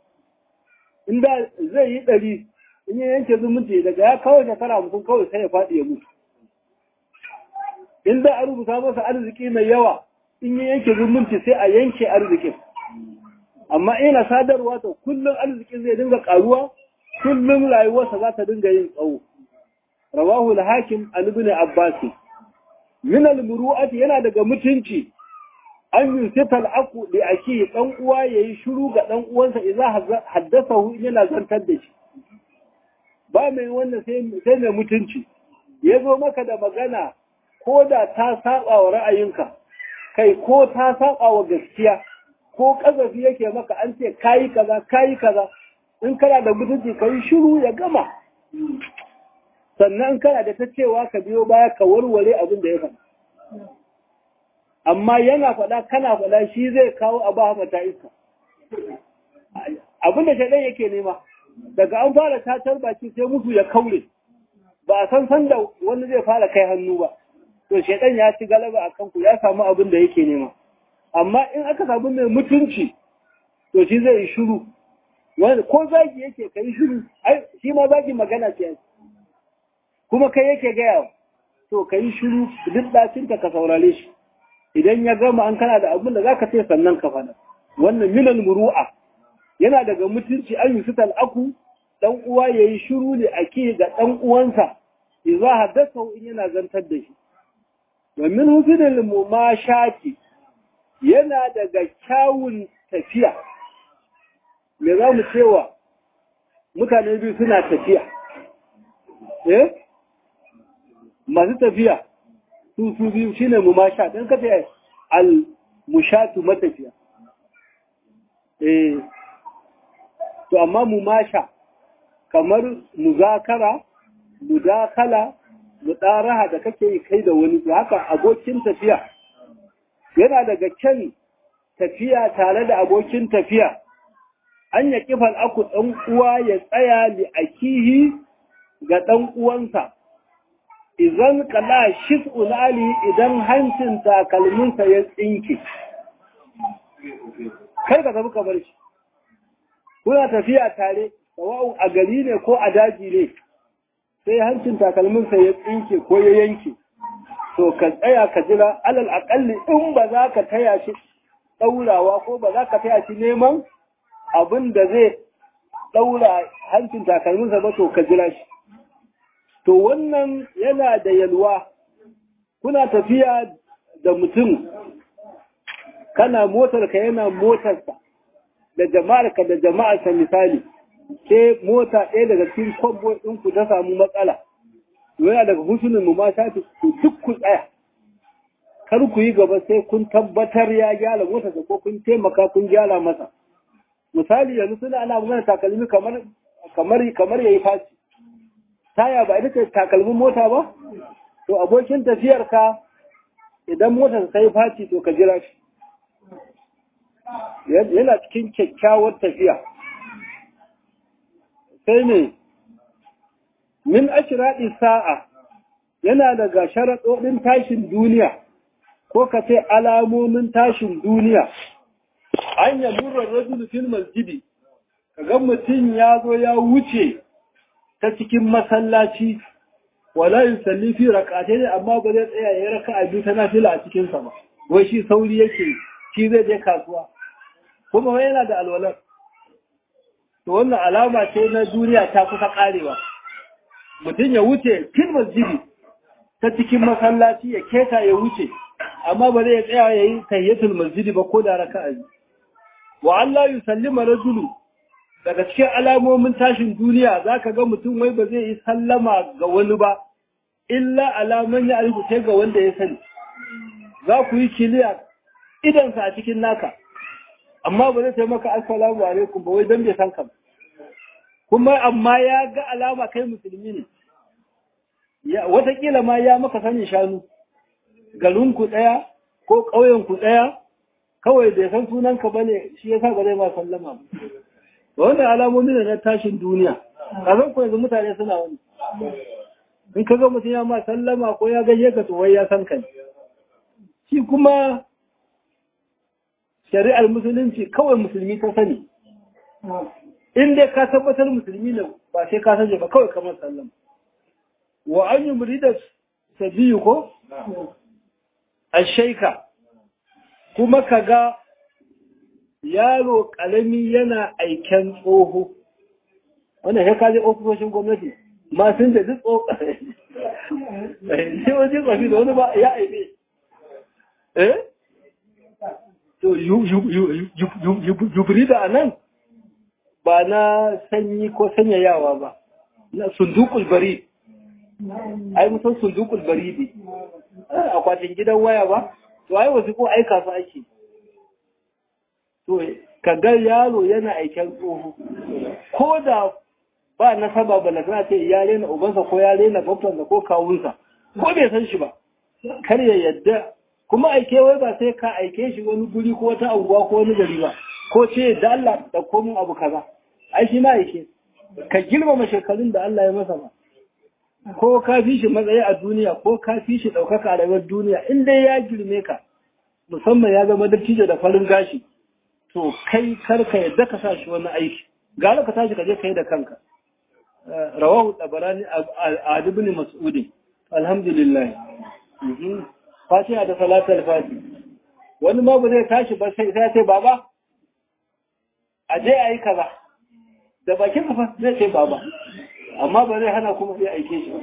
inda zai yi ɗari in ya yanke zumunci daga ya kawo shekara mutum kawai sai ya faɗi ya mutu in za a rubuta masa arziki mai yawa in ya yanke zumunci sai a yanke arzikin amma ina sadarwa to kullum arzikin zai dinga karuwa kullum rayuwarsa za ta dinga yin tsawo rawahu al-hakim an ibn abbas min al-muru'ati yana daga mutunci an yusifa al-aqu li aki dan uwa yayi shiru ga dan uwansa idza haddathahu yana zantar da shi ba mai wannan sai mai mutunci ya zo maka da magana ko da ta saba wa ra'ayinka kai ko ta saba wa gaskiya ko kazafi yake maka an ce kayi kaza kayi kaza in kana da mutunci ka yi shiru ya gama sannan in kana da ta cewa ka biyo baya ka warware abin da ya faɗa amma yana faɗa kana faɗa shi zai kawo abu haka ta iska abin da shaɗan yake nema daga an fara tatar baki sai musu ya kaure ba a san san da wani zai fara kai hannu ba to shaɗan ya ci galaba a kanku ya samu abin da yake nema amma in aka samu mai mutunci to shi zai yi shiru wani ko zagi yake ka yi shiru ai shi ma zagi magana ce kuma kai yake gaya to ka yi shiru duk ɗacinka ka saurare shi idan ya gama an kana da abin da za ka ce sannan ka faɗa wannan minal muru'a yana daga mutunci an yi sutal aku dan uwa ya yi shiru ne a ke ga ɗan uwansa idza haddasa in yana zantar da shi wa min husnil mumashati yana daga kyawun tafiya me za mu cewa mutane biyu suna tafiya eh masu tafiya su su biyu shine mumasha dan kace al mushatu matafiya eh to amma mumasha kamar muzakara mudakala mudaraha da kake yi kai da wani to haka abokin tafiya yana daga kyan tafiya tare da abokin tafiya an ya kifal aku ɗan uwa ya tsaya li akihi ga ɗan uwansa idan kala shif'ul ali idan hancin takalminsa ya tsinke kai ka tafi kamar shi kuna tafiya tare sawa'un a gari ne ko a daji ne sai hancin takalminsa ya tsinke ko ya yanke to ka tsaya ka jira alal aƙalli in ba za ka taya shi ɗaurawa ko ba za ka taya shi neman abin da zai ɗaura hancin takalminsa ba to ka jira shi to wannan yana da yalwa kuna tafiya da mutum kana motarka yana motarsa da jama'arka da jama'arsa misali sai mota ɗaya daga cikin kwambo ɗinku ta samu matsala yana daga husunin mu ma shafi ku duk ku tsaya kar ku yi gaba sai kun tabbatar ya gyara motarsa ko kun taimaka kun gyara masa misali yanzu suna ana magana takalmi kamar kamar kamar yayi faci taya ba ita ce takalmin mota ba to abokin tafiyarka idan motar sai faci to ka jira shi yana cikin kyakkyawar tafiya sai ne min ashiradi sa'a yana daga sharaɗoɗin tashin duniya ko ka ce alamomin tashin duniya an yamurra rajulu fil masjidi kaga mutum ya zo ya wuce ta cikin masallaci wala yusalli fi rak'atayn amma ba zai tsaya ya raka'a biyu ta nafila a cikin sa ba wai shi sauri yake shi zai je kasuwa kuma wai yana da alwalar to wannan alama ce na duniya ta kusa karewa mutum ya wuce fil masjidi ta cikin masallaci ya keta ya wuce amma ba zai tsaya ya yi tahiyatul masjidi ba ko da raka'a biyu wa Allah yusallima rajulu daga cikin alamomin tashin duniya zaka ga mutum wai ba zai yi sallama ga wani ba illa alaman ya alifu sai ga wanda ya sani za ku yi kiliya idan sa a cikin naka amma ba zai ce maka assalamu alaikum ba wai dan bai san ka kuma amma ya ga alama kai musulmi ne ya watakila ma ya maka sanin shanu garin ku daya ko ƙauyen ku daya kawai bai san sunanka bane shi yasa ba zai ma sallama ba wannan alamomi ne na tashin duniya kazan ko yanzu mutane suna wani in kaga mutum ya ma sallama ko ya gaje ka to wai ya san kai shi kuma shari'ar musulunci kawai musulmi ta sani in dai ka tabbatar musulmi ne ba sai ka sanje ba kawai kamar sallama wa an yi murida sabiyu ko ashaika kuma kaga yaro ƙarami yana aiken tsoho wanda ya kaje ofisoshin gwamnati ma sun da duk tsoho sai wajen tsofi da wani ba ya aibe eh to yubri da anan ba na sanyi ko sanyayawa ba na sundukul bari ai musan sundukul bari ne akwatin gidan waya ba to ai wasu ko aika su ake to ka ga yaro yana aiken tsoho ko da ba nasaba ba na ce ya rena ubansa ko ya rena babbansa ko kawunsa ko bai san shi ba kar ya yadda kuma aike wai ba sai ka aike shi wani guri ko wata anguwa ko wani gari ba ko ce da Allah da komin abu kaza ai shi ma aike ka girmama shekarun da Allah ya masa ba ko ka fi shi matsayi a duniya ko ka fi shi ɗaukaka a rayuwar duniya in dai ya girme ka musamman ya zama dattijo da farin gashi to kai karka yadda ka sa shi wani aiki gara ka tashi ka je kai da kanka rawahu tabarani a ibn mas'ud alhamdulillah fatiha da salatul fatiha wani ma ba zai tashi ba sai sai ce baba a je ayi kaza da bakin ka fa zai ce baba amma ba zai hana kuma sai aike shi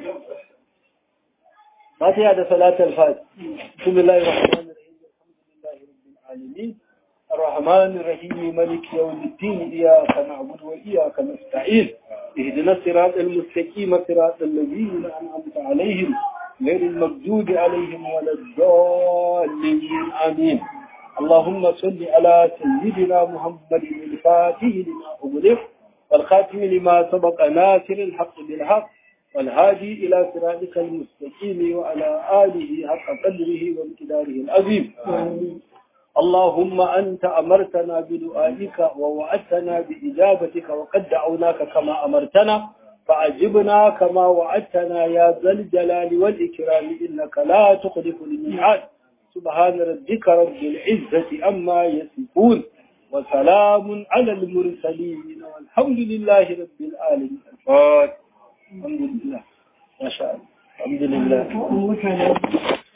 fatiha da salatul fatiha bismillahir rahmanir rahim alhamdulillahi rabbil alamin الرحمن الرحيم مالك يوم الدين إياك نعبد وإياك نستعين اهدنا الصراط المستقيم صراط الذين أنعمت عليهم غير المغضوب عليهم ولا الضالين آمين اللهم صل على سيدنا محمد الفاتح لما أغلق والخاتم لما سبق ناصر الحق بالحق والهادي إلى صراطك المستقيم وعلى آله حق قدره وامتداره العظيم اللهم أنت أمرتنا بدعائك ووعدتنا بإجابتك وقد دعوناك كما أمرتنا فأجبنا كما وعدتنا يا ذا الجلال والإكرام إنك لا تخلف الميعاد سبحان ربك رب العزة أما يصفون وسلام على المرسلين والحمد لله رب العالمين الفاتحة الحمد لله ما شاء الله الحمد لله